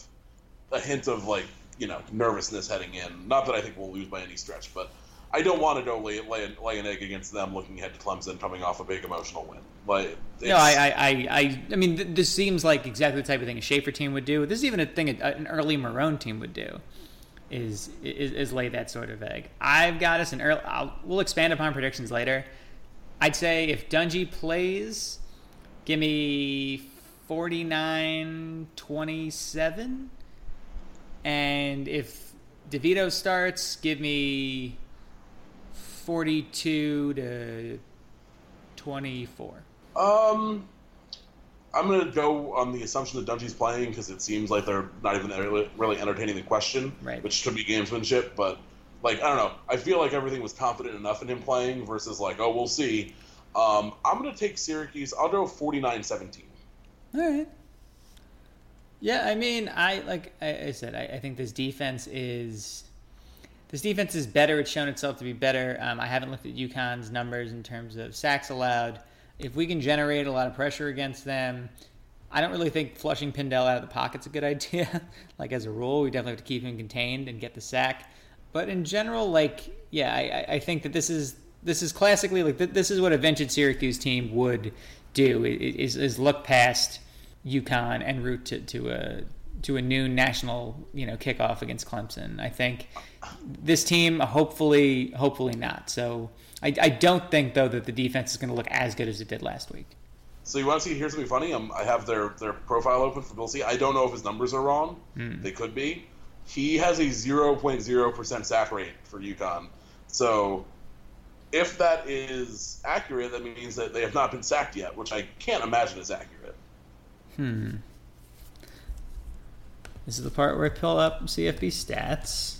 of like nervousness heading in. Not that I think we'll lose by any stretch, but I don't want to go lay an egg against them looking ahead to Clemson coming off a big emotional win. Like, no, I mean, this seems like exactly the type of thing a Schaefer team would do. This is even a thing an early Marone team would do, is lay that sort of egg. I've got us an early. We'll expand upon predictions later. I'd say if Dungey plays, give me 49-27, and if DeVito starts, give me 42-24. I'm going to go on the assumption that Dungey's playing because it seems like they're not even really entertaining the question, right, which could be gamesmanship. But, like, I don't know. I feel like everything was confident enough in him playing versus, like, oh, we'll see. I'm going to take Syracuse. I'll go 49-17. All right. Yeah, I mean, I said, I think this defense is better. It's shown itself to be better. I haven't looked at UConn's numbers in terms of sacks allowed. If we can generate a lot of pressure against them, I don't really think flushing Pindell out of the pocket's a good idea. Like, as a rule, we definitely have to keep him contained and get the sack. But in general, like, yeah, I think that this is classically, like, this is what a vintage Syracuse team would do, is look past UConn and route to a noon national kickoff against Clemson. I think this team hopefully not. So I don't think though that the defense is going to look as good as it did last week. So you want to hear something funny? I have their profile open for Bill C. I don't know if his numbers are wrong. They could be. He has a 0.0% sack rate for UConn. So if that is accurate, that means that they have not been sacked yet, which I can't imagine is accurate. This is the part where I pull up CFB stats.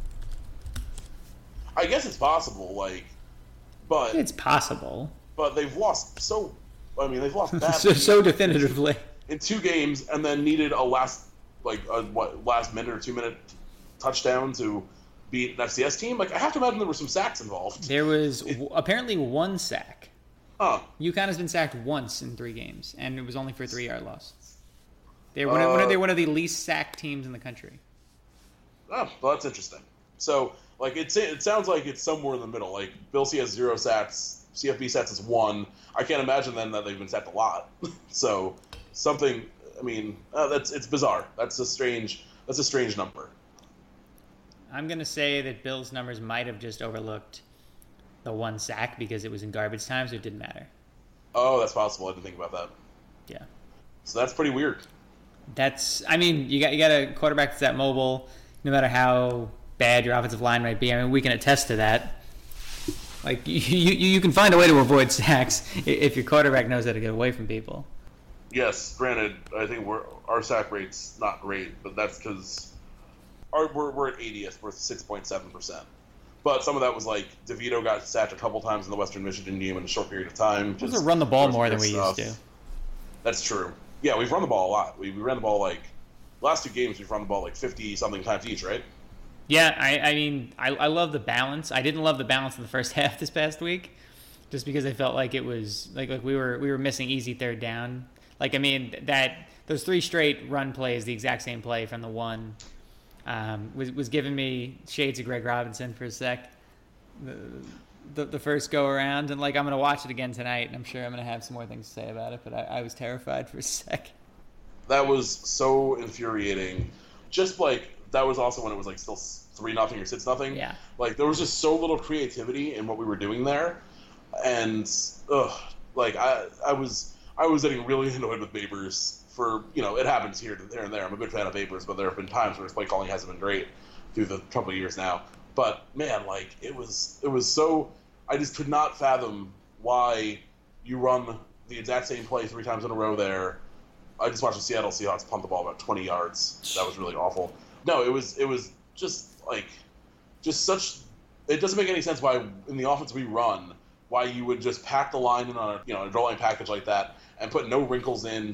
I guess it's possible, but it's possible. But they've lost they've lost badly. so definitively in 2 games, and then needed a last minute or 2 minute touchdown to beat an FCS team. Like, I have to imagine there were some sacks involved. There was apparently 1 sack. Huh. UConn has been sacked once in 3 games, and it was only for a 3-yard loss. They're one of the least sacked teams in the country. Oh, well, that's interesting. So, like, it sounds like it's somewhere in the middle. Like, Bill C has 0 sacks, CFB sacks is 1. I can't imagine then that they've been sacked a lot. So, something. I mean, it's bizarre. That's a strange number. I'm gonna say that Bill's numbers might have just overlooked the 1 sack because it was in garbage time, so it didn't matter. Oh, that's possible. I didn't think about that. Yeah. So that's pretty weird. I mean, you got a quarterback that's that mobile, no matter how bad your offensive line might be. I mean, we can attest to that. Like, you can find a way to avoid sacks if your quarterback knows how to get away from people. Yes, granted, I think our sack rate's not great, but that's because we're at 80th, we're 6.7%. But some of that was like DeVito got sacked a couple times in the Western Michigan game in a short period of time. We run the ball more than we used to. That's true. Yeah, we've run the ball a lot. We ran the ball like last 2 games. We've run the ball like 50-something times each, right? Yeah, I mean, I love the balance. I didn't love the balance in the first half this past week, just because I felt like it was like we were missing easy third down. Like, I mean, those 3 straight run plays, the exact same play from the one, was giving me shades of Greg Robinson for a sec. The first go around, and like I'm gonna watch it again tonight, and I'm sure I'm gonna have some more things to say about it. But I was terrified for a sec. That was so infuriating. Just like that was also when it was like still 3-0 or 6-0. Yeah. Like there was just so little creativity in what we were doing there, and like I was getting really annoyed with Babers for, you know, it happens here and there. I'm a big fan of Babers, but there have been times where his play calling hasn't been great through the couple of years now. But man, like it was so, I just could not fathom why you run the exact same play 3 times in a row there. I just watched the Seattle Seahawks punt the ball about 20 yards. That was really awful. No, it was just such. It doesn't make any sense why in the offense we run, why you would just pack the line in on a draw line package like that and put no wrinkles in,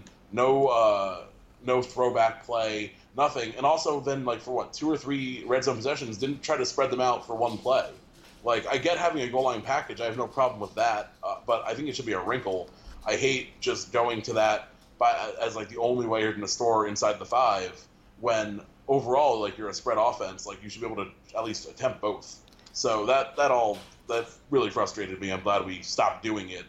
no throwback play, nothing, and also then like for 2 or 3 red zone possessions didn't try to spread them out for one play. Like I get having a goal line package, I have no problem with that, but I think it should be a wrinkle. I hate just going to that as like the only way you're going to score inside the 5 when overall like you're a spread offense. Like you should be able to at least attempt both. So that really frustrated me. I'm glad we stopped doing it,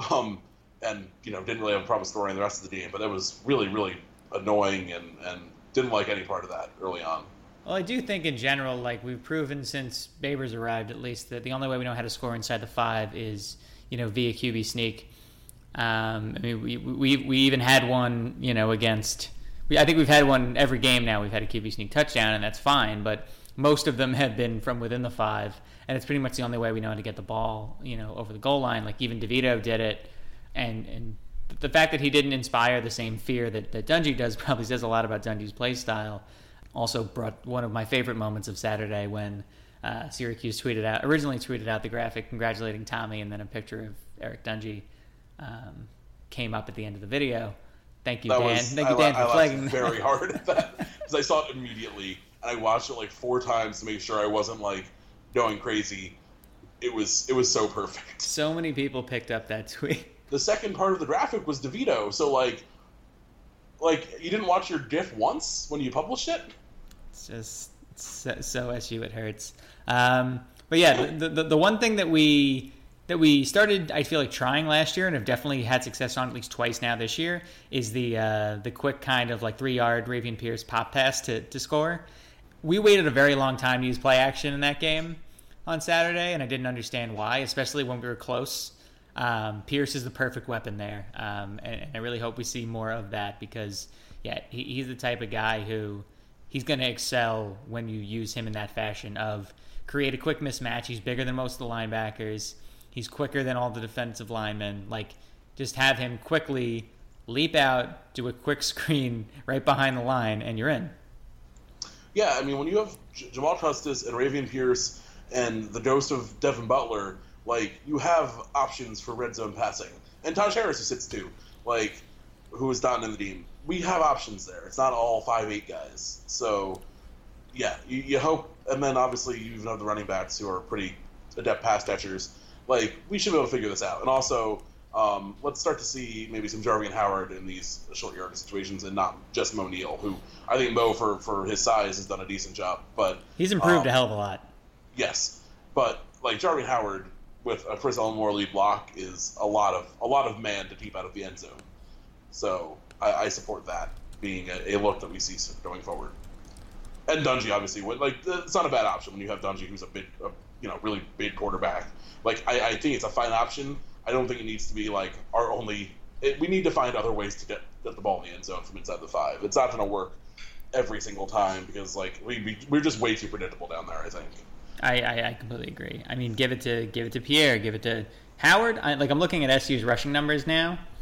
and didn't really have a problem scoring the rest of the game. But that was really, really annoying, and didn't like any part of that early on. Well, I do think in general, like we've proven since Babers arrived, at least, that the only way we know how to score inside the 5 is via QB sneak. I mean, we even had one against. I think we've had one every game now. We've had a QB sneak touchdown, and that's fine. But most of them have been from within the 5, and it's pretty much the only way we know how to get the ball, over the goal line. Like even DeVito did it, and the fact that he didn't inspire the same fear that Dungy does probably says a lot about Dungy's play style. Also brought one of my favorite moments of Saturday when Syracuse originally tweeted out the graphic congratulating Tommy, and then a picture of Eric Dungy came up at the end of the video. Thank you, Dan. Thank you, Dan, for flagging that. Very hard at that because I saw it immediately, and I watched it like 4 times to make sure I wasn't like going crazy. It was so perfect. So many people picked up that tweet. The second part of the graphic was DeVito, so like you didn't watch your GIF once when you published it? It's just so SU it hurts. But yeah, the one thing that we started, I feel like, trying last year and have definitely had success on at least twice now this year is the quick kind of like 3-yard Ravian Pierce pop pass to score. We waited a very long time to use play action in that game on Saturday, and I didn't understand why, especially when we were close. Pierce is the perfect weapon there, and I really hope we see more of that because, yeah, he's the type of guy who he's going to excel when you use him in that fashion of create a quick mismatch. He's bigger than most of the linebackers. He's quicker than all the defensive linemen. Like, just have him quickly leap out, do a quick screen right behind the line, and you're in. Yeah, I mean, when you have Jamal Custis and Ravian Pierce and the ghost of Devin Butler, like, you have options for red zone passing. And Taj Harris, who sits too, like, who is not in the team. We have options there. It's not all 5'8" guys. So, yeah, you hope. And then, obviously, you even have the running backs who are pretty adept pass catchers. Like, we should be able to figure this out. And also, let's start to see maybe some Jarvian Howard in these short yardage situations and not just Mo Neal, who I think Mo, for his size, has done a decent job. But he's improved a hell of a lot. Yes. But, like, Jarvian Howard with a Chris Elmore lead block is a lot of man to keep out of the end zone. So I support that being a look that we see going forward. And Dungy, obviously, it's not a bad option when you have Dungy, who's a big, really big quarterback. Like, I think it's a fine option. I don't think it needs to be like our only. We need to find other ways to get the ball in the end zone from inside the 5. It's not going to work every single time because like we're just way too predictable down there, I think. I completely agree. I mean, give it to Pierre, give it to Howard. I'm looking at SU's rushing numbers now.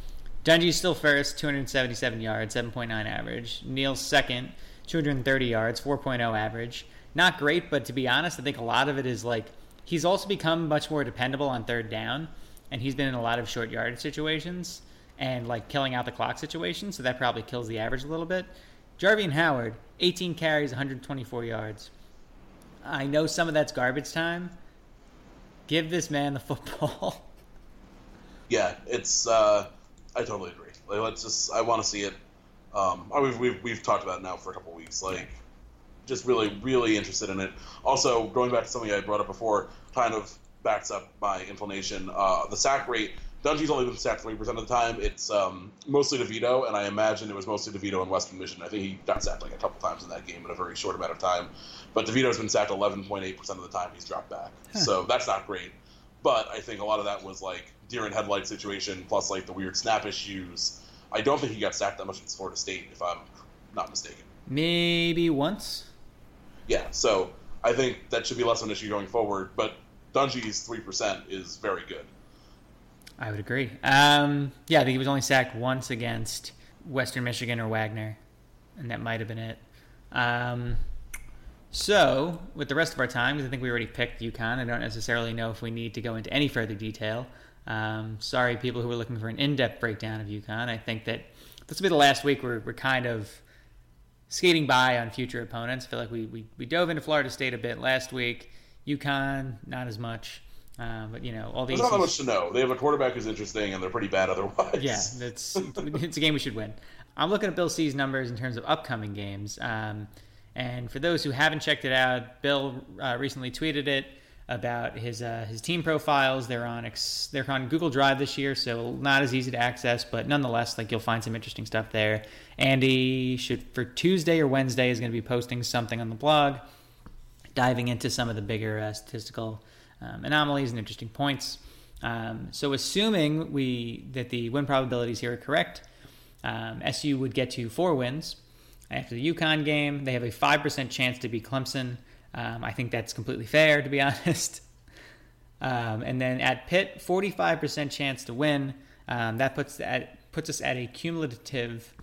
Dungy's still first, 277 yards, 7.9 average. Neal's second, 230 yards, 4.0 average. Not great, but to be honest, I think a lot of it is like he's also become much more dependable on third down, and he's been in a lot of short yardage situations and like killing out the clock situations, so that probably kills the average a little bit. Jarvien Howard, 18 carries, 124 yards. I know some of that's garbage time. Give this man the football. Yeah, it's. I totally agree. Like, I want to see it. We've talked about it now for a couple of weeks. Like, just really, really interested in it. Also, going back to something I brought up before, kind of backs up my inclination. The sack rate. Dungy's only been sacked 3% of the time. It's mostly DeVito, and I imagine it was mostly DeVito in Western Michigan. I think he got sacked like a couple times in that game in a very short amount of time. But DeVito's been sacked 11.8% of the time he's dropped back. So that's not great. But I think a lot of that was like deer in headlight situation, plus like the weird snap issues. I don't think he got sacked that much in Florida State, if I'm not mistaken. Maybe once. Yeah, so I think that should be less of an issue going forward. But Dungy's 3% is very good. I would agree. Yeah, I think he was only sacked once against Western Michigan or Wagner, and that might have been it. So, with the rest of our time, because I think we already picked UConn, I don't necessarily know if we need to go into any further detail. Sorry, people who were looking for an in-depth breakdown of UConn. I think that this will be the last week we're kind of skating by on future opponents. I feel like we dove into Florida State a bit last week. UConn, not as much. But, you know, all these... There's not that much to know. They have a quarterback who's interesting, and they're pretty bad otherwise. Yeah, it's a game we should win. I'm looking at Bill C's numbers in terms of upcoming games. And for those who haven't checked it out, Bill recently tweeted it about his team profiles. They're on Google Drive this year, so not as easy to access, but nonetheless, like, you'll find some interesting stuff there. Andy for Tuesday or Wednesday is going to be posting something on the blog, diving into some of the bigger statistical anomalies and interesting points. So assuming that the win probabilities here are correct, SU would get to 4 wins. After the UConn game, they have a 5% chance to beat Clemson. I think that's completely fair, to be honest. And then at Pitt, 45% chance to win. That puts us at a cumulative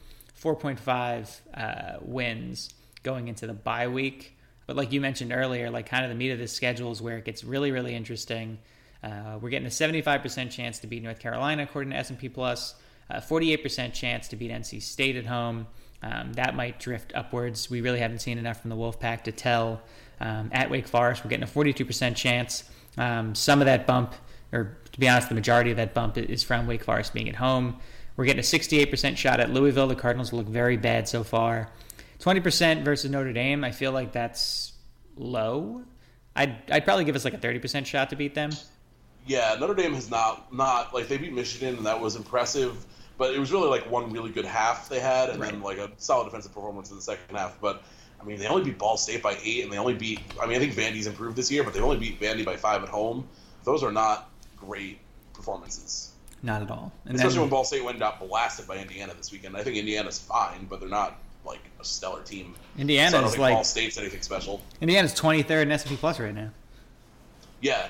4.5 wins going into the bye week. But like you mentioned earlier, like kind of the meat of this schedule is where it gets really, really interesting. We're getting a 75% chance to beat North Carolina, according to S&P Plus. 48% chance to beat NC State at home. That might drift upwards. We really haven't seen enough from the Wolfpack to tell. At Wake Forest, we're getting a 42% chance. Some of that bump, or to be honest, the majority of that bump is from Wake Forest being at home. We're getting a 68% shot at Louisville. The Cardinals look very bad so far. 20% versus Notre Dame. I feel like that's low. I'd probably give us like a 30% shot to beat them. Yeah, Notre Dame has not like, they beat Michigan, and that was impressive. But it was really like one really good half they had, and then like a solid defensive performance in the second half. But I mean, they only beat Ball State by 8, and they only beat. I mean, I think Vandy's improved this year, but they only beat Vandy by 5 at home. Those are not great performances. Not at all. And especially when Ball State went and got blasted by Indiana this weekend. I think Indiana's fine, but they're not like a stellar team. Indiana's so I don't think like Ball State's anything special. Indiana's 23rd in S&P Plus right now. Yeah,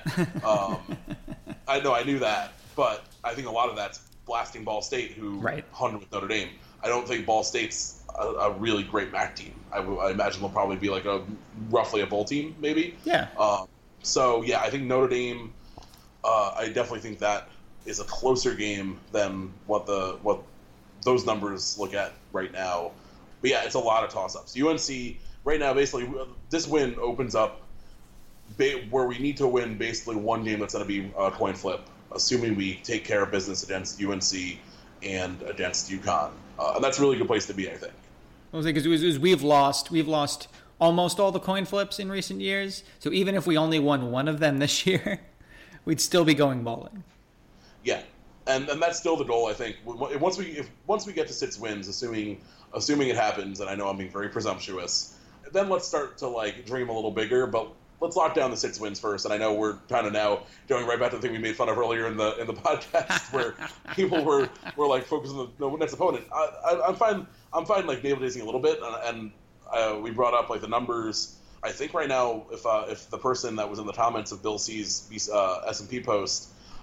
I knew that, but I think a lot of that's blasting Ball State, who hung with Notre Dame. I don't think Ball State's a really great MAC team. I imagine they'll probably be like roughly a bowl team, maybe. Yeah. So yeah, I think Notre Dame. I definitely think that is a closer game than what those numbers look at right now. But yeah, it's a lot of toss-ups. UNC right now, basically, this win opens up where we need to win basically one game that's going to be a coin flip, assuming we take care of business against UNC and against UConn. And that's a really good place to be, I think. Because we've lost almost all the coin flips in recent years. So even if we only won one of them this year, we'd still be going bowling. Yeah, and that's still the goal, I think. Once we get to 6 wins, assuming it happens, and I know I'm being very presumptuous, then let's start to like dream a little bigger. But let's lock down the 6 wins first. And I know we're kind of now going right back to the thing we made fun of earlier in the podcast, where people were like focused on the next opponent. I'm fine like navel gazing a little bit, and we brought up like the numbers. I think right now, if the person that was in the comments of Bill C's S&P post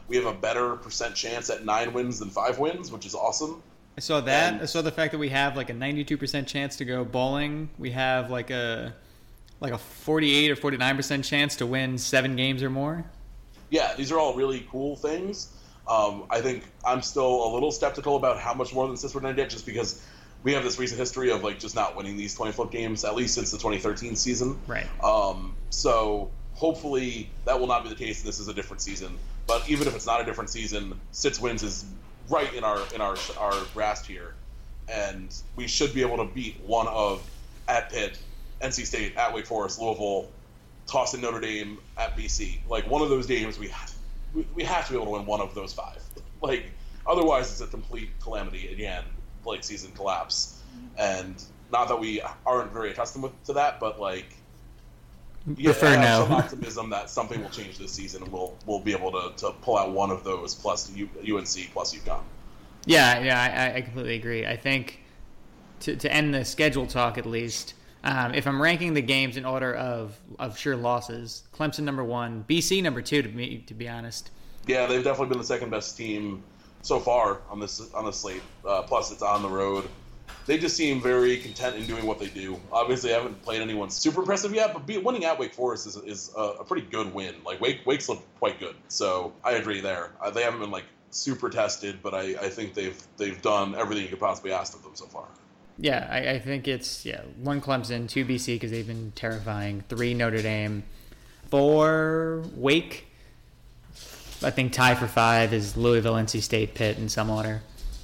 We have a better percent chance at 9 wins than 5 wins, which is awesome. I saw that. I saw the fact that we have like a 92% chance to go bowling. We have like a 48 or 49% chance to win 7 games or more. Yeah, these are all really cool things. I think I'm still a little skeptical about how much more than this we're going to get, just because we have this recent history of like just not winning these 20-flip games, at least since the 2013 season. Right. So hopefully that will not be the case. This is a different season. But even if it's not a different season, 6 wins is right in our grasp here, and we should be able to beat one of at Pitt, NC State, at Wake Forest, Louisville, toss in Notre Dame, at BC. Like one of those games, we have to be able to win one of those 5. Like otherwise, it's a complete calamity again, like season collapse. And not that we aren't very accustomed to that, but like. Yeah, I have some optimism that something will change this season, and we'll be able to pull out one of those plus UNC plus UConn. Yeah, I completely agree. I think to end the schedule talk at least, if I'm ranking the games in order of sure losses, Clemson number 1, BC number 2 to be honest. Yeah, they've definitely been the second best team so far on this slate. Plus, it's on the road. They just seem very content in doing what they do. Obviously, I haven't played anyone super impressive yet, but winning at Wake Forest is a pretty good win. Like Wake's looked quite good, so I agree there. They haven't been like super tested, but I think they've done everything you could possibly ask of them so far. Yeah, I think it's 1 Clemson, 2 BC because they've been terrifying, 3 Notre Dame, 4 Wake. I think tie for 5 is Louisville, NC State, Pitt in some order.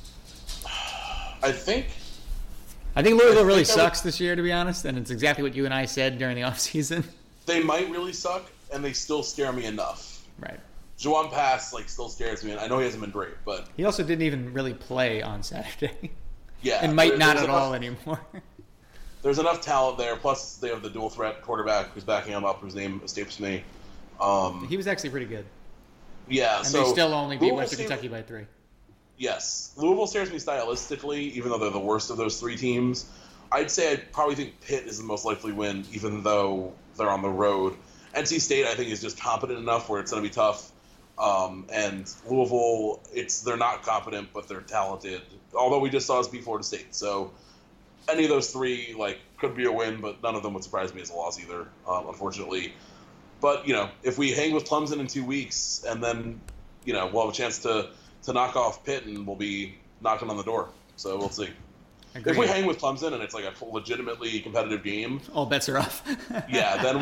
I think Louisville really sucks this year, to be honest, and it's exactly what you and I said during the offseason. They might really suck, and they still scare me enough. Right. Juwan Pass still scares me, and I know he hasn't been great, but he also didn't even really play on Saturday. Yeah, and might not at all anymore. There's enough talent there. Plus, they have the dual threat quarterback who's backing him up, whose name escapes me. He was actually pretty good. Yeah, and they still only beat Western Kentucky by 3. Yes. Louisville scares me stylistically, even though they're the worst of those 3 teams. I'd say I probably think Pitt is the most likely win, even though they're on the road. NC State, I think, is just competent enough where it's going to be tough. And Louisville, they're not competent, but they're talented. Although we just saw us beat Florida State. So any of those 3 could be a win, but none of them would surprise me as a loss either, unfortunately. But, if we hang with Clemson in 2 weeks, and then, we'll have a chance to knock off Pitt, and we'll be knocking on the door. So we'll see. Agreed. If we hang with Clemson and it's like a legitimately competitive game, all bets are off. Yeah, then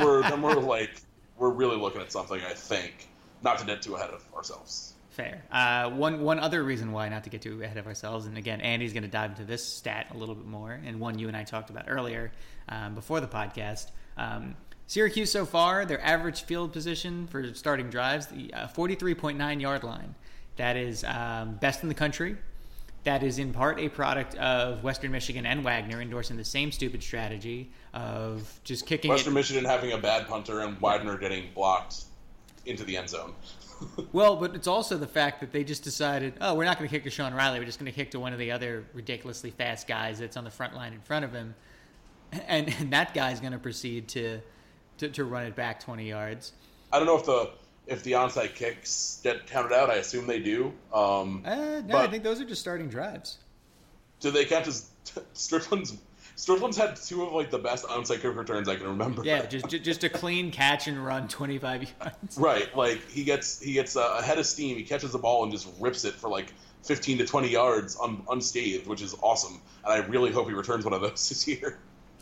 we're really looking at something. I think not to get too ahead of ourselves. Fair. One other reason why not to get too ahead of ourselves, and again, Andy's going to dive into this stat a little bit more, and one you and I talked about earlier before the podcast. Syracuse so far, their average field position for starting drives, the 43.9 yard line. That is best in the country. That is in part a product of Western Michigan and Wagner endorsing the same stupid strategy of just kicking Western Michigan having a bad punter and Wagner getting blocked into the end zone. Well, but it's also the fact that they just decided, we're not going to kick to Sean Riley. We're just going to kick to one of the other ridiculously fast guys that's on the front line in front of him. And that guy's going to proceed to run it back 20 yards. I don't know if the onside kicks get counted out. I assume they do. No, I think those are just starting drives. Do they count as Strickland's had 2 of the best onside kick returns I can remember. Yeah, just a clean catch and run 25 yards. Right, he gets a head of steam. He catches the ball and just rips it for 15 to 20 yards unscathed, which is awesome. And I really hope he returns one of those this year.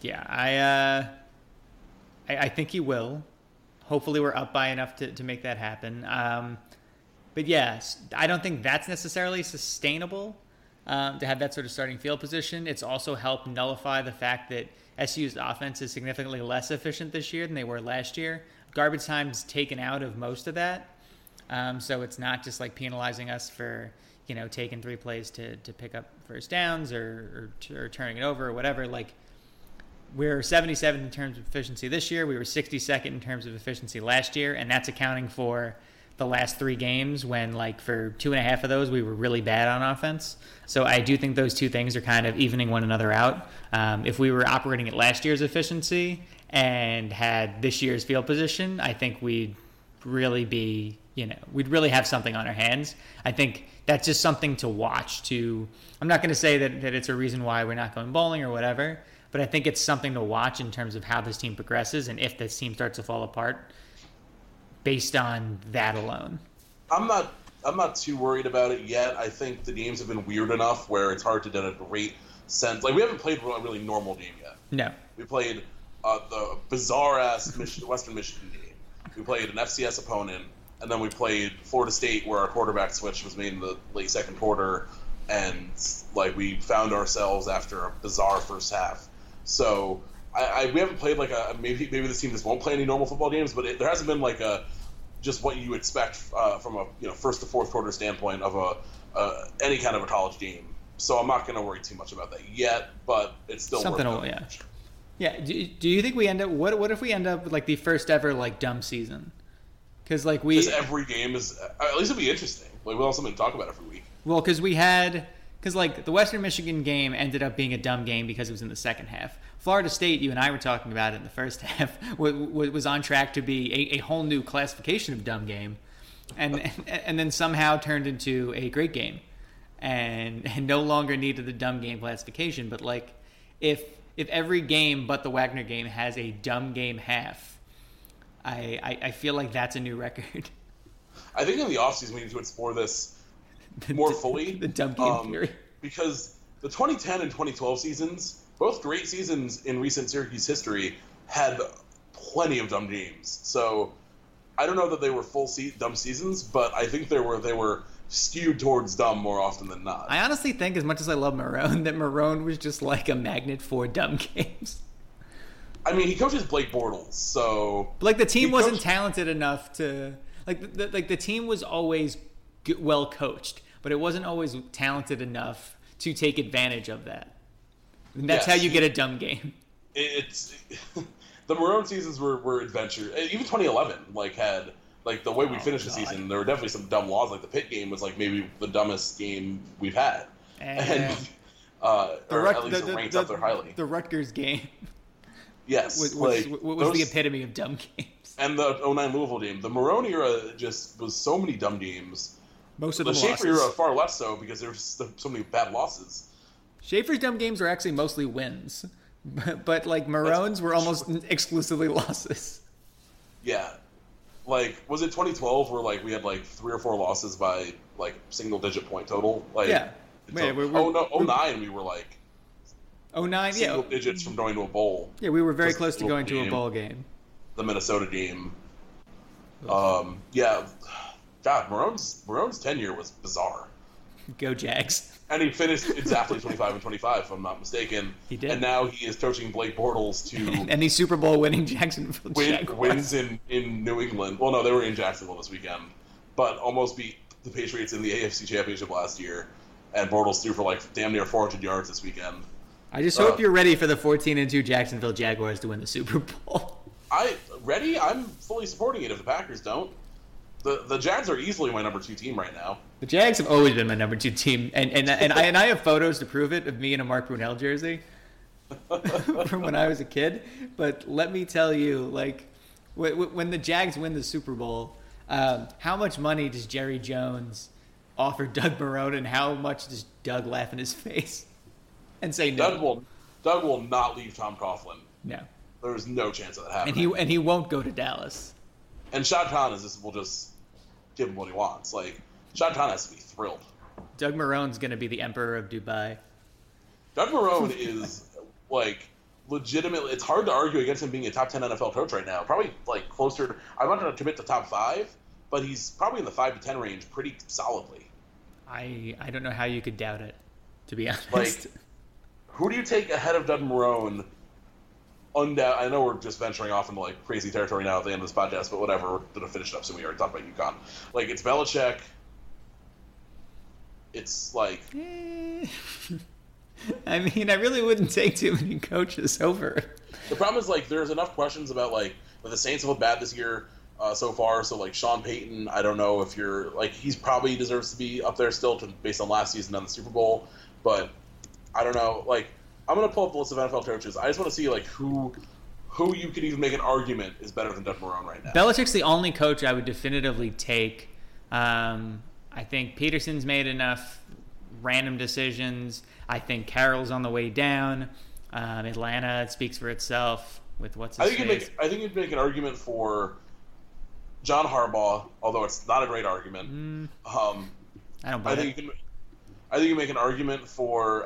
Yeah, I think he will. Hopefully we're up by enough to make that happen. But yes, I don't think that's necessarily sustainable to have that sort of starting field position. It's also helped nullify the fact that SU's offense is significantly less efficient this year than they were last year. Garbage time's taken out of most of that. So it's not just penalizing us for, taking 3 plays to pick up first downs or turning it over or whatever. We're 77th in terms of efficiency this year. We were 62nd in terms of efficiency last year, and that's accounting for the last 3 games when, for 2.5 of those, we were really bad on offense. So I do think those 2 things are kind of evening one another out. If we were operating at last year's efficiency and had this year's field position, I think we'd really be, we'd really have something on our hands. I think that's just something to watch. I'm not going to say that it's a reason why we're not going bowling or whatever, but I think it's something to watch in terms of how this team progresses and if this team starts to fall apart based on that alone. I'm not too worried about it yet. I think the games have been weird enough where it's hard to get a great sense. Like, we haven't played a really normal game yet. No. We played the bizarre-ass Western Michigan game. We played an FCS opponent, and then we played Florida State, where our quarterback switch was made in the late second quarter, and we found ourselves after a bizarre first half. So we haven't played maybe this team just won't play any normal football games, but there hasn't been just what you expect from a first to fourth quarter standpoint of any kind of a college game. So I'm not going to worry too much about that yet, but it's still something. Yeah. Do you think we end up? What if we end up with the first ever dumb season? Because every game is at least it'll be interesting. We'll have something to talk about every week. Well, because the Western Michigan game ended up being a dumb game because it was in the second half. Florida State, you and I were talking about it in the first half, was on track to be a whole new classification of dumb game, and then somehow turned into a great game, and no longer needed the dumb game classification. But if every game but the Wagner game has a dumb game half, I feel like that's a new record. I think in the offseason we need to explore this more fully. The dumb game theory. Because the 2010 and 2012 seasons, both great seasons in recent Syracuse history, had plenty of dumb games. So I don't know that they were full dumb seasons, but I think they were skewed towards dumb more often than not. I honestly think, as much as I love Marrone, that Marrone was just like a magnet for dumb games. I mean, he coaches Blake Bortles, so... But the team wasn't talented enough to... The team was always well coached, but it wasn't always talented enough to take advantage of that. And that's how you get a dumb game. It's the Marrone seasons were adventure. Even 2011 had the way we finished the season. There were definitely some dumb laws. The Pitt game was maybe the dumbest game we've had, and at least it ranks up there highly. The Rutgers game, yes, was the epitome of dumb games. And the 2009 Louisville game. The Marrone era just was so many dumb games. Most of the Schaefer era far less so because there's so many bad losses. Schaefer's dumb games were actually mostly wins, but Marrone's were almost exclusively losses. Yeah, was it 2012 where we had 3 or 4 losses by single digit point total? Yeah. Wait, 09 we were 09 single digits from going to a bowl. Yeah, we were very close to going to a bowl game. The Minnesota game. Yeah. God, Marrone's tenure was bizarre. Go Jags. And he finished exactly 25-25, if I'm not mistaken. He did. And now he is coaching Blake Bortles to... and the Super Bowl winning Jacksonville Jaguars. Wins in New England. Well, no, they were in Jacksonville this weekend. But almost beat the Patriots in the AFC Championship last year. And Bortles threw for damn near 400 yards this weekend. I just hope you're ready for the 14-2 Jacksonville Jaguars to win the Super Bowl. I'm fully supporting it if the Packers don't. The Jags are easily my number 2 team right now. The Jags have always been my number 2 team, and I have photos to prove it of me in a Mark Brunell jersey from when I was a kid. But let me tell you, when the Jags win the Super Bowl, how much money does Jerry Jones offer Doug Marrone, and how much does Doug laugh in his face and say no? Doug will not leave Tom Coughlin. No, there's no chance of that happening. And he won't go to Dallas. And Shad Khan will just give him what he wants. Shad Khan has to be thrilled. Doug Marrone's going to be the emperor of Dubai. Doug Marrone is, legitimately... It's hard to argue against him being a top 10 NFL coach right now. Probably, closer to... I'm not going to commit to top 5, but he's probably in the 5 to 10 range pretty solidly. I don't know how you could doubt it, to be honest. Who do you take ahead of Doug Marrone? I know we're just venturing off into crazy territory now at the end of this podcast, but whatever. We're going to finish it up, so we already talked about UConn. It's Belichick. It's I mean, I really wouldn't take too many coaches over. The problem is there's enough questions about the Saints have looked bad this year so far. So Sean Payton, I don't know if you're he's probably deserves to be up there still based on last season on the Super Bowl, but I don't know. I'm going to pull up the list of NFL coaches. I just want to see who you could even make an argument is better than Doug Marrone right now. Belichick's the only coach I would definitively take. I think Peterson's made enough random decisions. I think Carroll's on the way down. Atlanta, it speaks for itself with what's his face. I think you'd make an argument for John Harbaugh, although it's not a great argument. I don't buy it. I think you make an argument for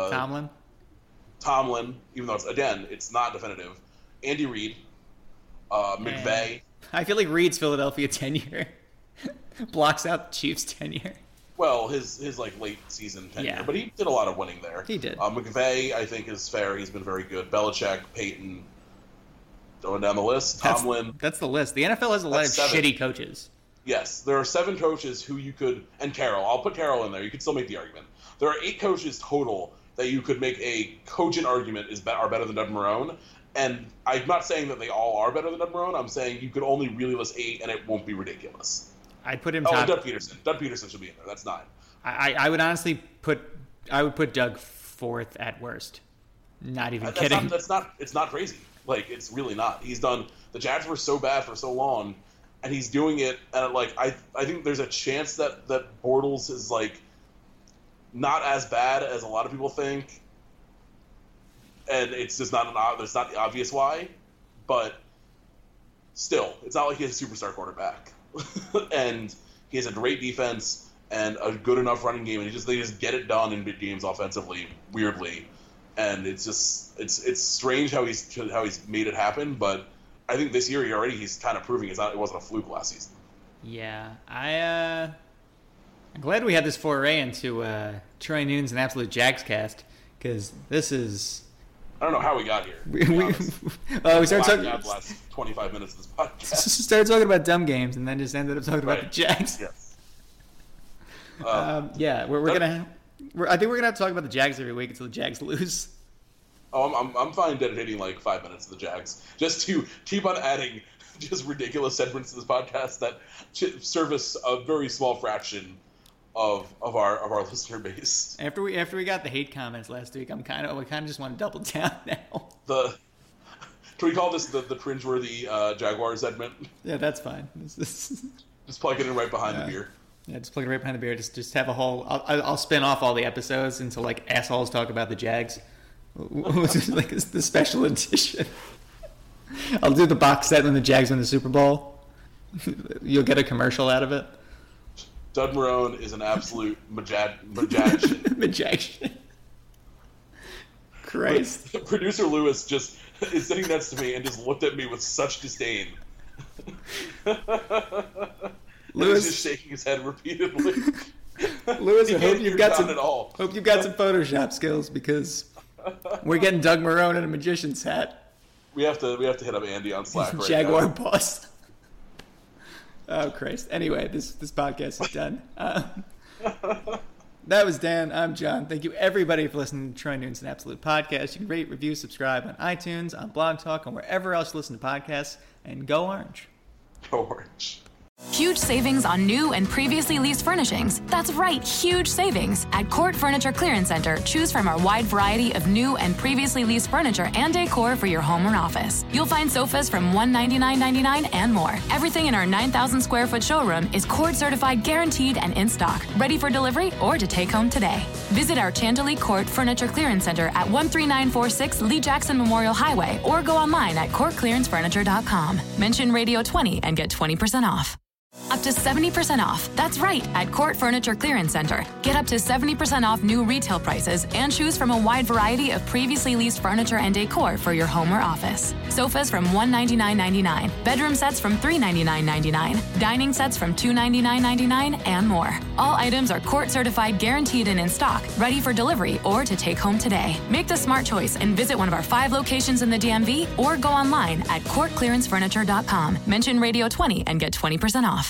Tomlin, even though it's not definitive. Andy Reid, McVay. I feel like Reid's Philadelphia tenure blocks out the Chiefs' tenure. Well, his like late season tenure, but he did a lot of winning there. He did. McVay, I think, is fair. He's been very good. Belichick, Peyton, going down the list. Tomlin. That's the list. The NFL has a lot of shitty coaches. Yes, there are 7 coaches who you could, and Carroll. I'll put Carroll in there. You could still make the argument. There are 8 coaches total that you could make a cogent argument are better than Doug Marrone. And I'm not saying that they all are better than Doug Marrone. I'm saying you could only really list 8, and it won't be ridiculous. I'd put him top. Oh, Doug Peterson. Doug Peterson should be in there. That's 9. I would honestly put Doug 4th at worst. Not even kidding. It's not crazy. Like, it's really not. He's done. The Jags were so bad for so long, and he's doing it. And like, I think there's a chance that Bortles is like not as bad as a lot of people think. And it's just not there's not the obvious why, but still, it's not like he has a superstar quarterback, and he has a great defense and a good enough running game, and they just get it done in big games offensively. Weirdly, and it's strange how he's made it happen. But I think this year he's kind of proving it wasn't a fluke last season. Yeah, I'm glad we had this foray into Troy Nunes and Absolute Jags cast, because this is. I don't know how we got here. We started talking the last 25 minutes of this podcast. Started talking about dumb games, and then just ended up talking about the Jags. Yes. We're gonna. I think we're gonna have to talk about the Jags every week until the Jags lose. Oh, I'm fine dedicating like 5 minutes to the Jags just to keep on adding just ridiculous segments to this podcast that service a very small fraction of our listener base. After we got the hate comments last week, we kind of just want to double down now. Can we call this the cringeworthy Jaguar segment? Yeah, that's fine. Just plug it in right behind the beer. Yeah, just plug it right behind the beer. Just have a whole. I'll spin off all the episodes until like assholes talk about the Jags, which is like the special edition. I'll do the box set when the Jags win the Super Bowl. You'll get a commercial out of it. Doug Marrone is an absolute magician. Magician. Christ. Producer Lewis just is sitting next to me and just looked at me with such disdain. Lewis is just shaking his head repeatedly. Lewis, I hope you've got some Photoshop skills, because we're getting Doug Marrone in a magician's hat. We have to hit up Andy on Slack right Jaguar now. boss. Oh, Christ. Anyway, this podcast is done. That was Dan. I'm John. Thank you, everybody, for listening to Troy Nunes and Absolute Podcast. You can rate, review, subscribe on iTunes, on Blog Talk, and wherever else you listen to podcasts. And go Orange. Go Orange. Huge savings on new and previously leased furnishings. That's right, huge savings. At Court Furniture Clearance Center, choose from our wide variety of new and previously leased furniture and decor for your home or office. You'll find sofas from $199.99 and more. Everything in our 9,000 square foot showroom is Court certified, guaranteed, and in stock, ready for delivery or to take home today. Visit our Chantilly Court Furniture Clearance Center at 13946 Lee Jackson Memorial Highway, or go online at courtclearancefurniture.com. Mention Radio 20 and get 20% off. Up to 70% off. That's right, at Court Furniture Clearance Center. Get up to 70% off new retail prices and choose from a wide variety of previously leased furniture and decor for your home or office. Sofas from $199.99, bedroom sets from $399.99, dining sets from $299.99, and more. All items are Court certified, guaranteed, and in stock, ready for delivery or to take home today. Make the smart choice and visit one of our 5 locations in the DMV, or go online at courtclearancefurniture.com. Mention Radio 20 and get 20% off.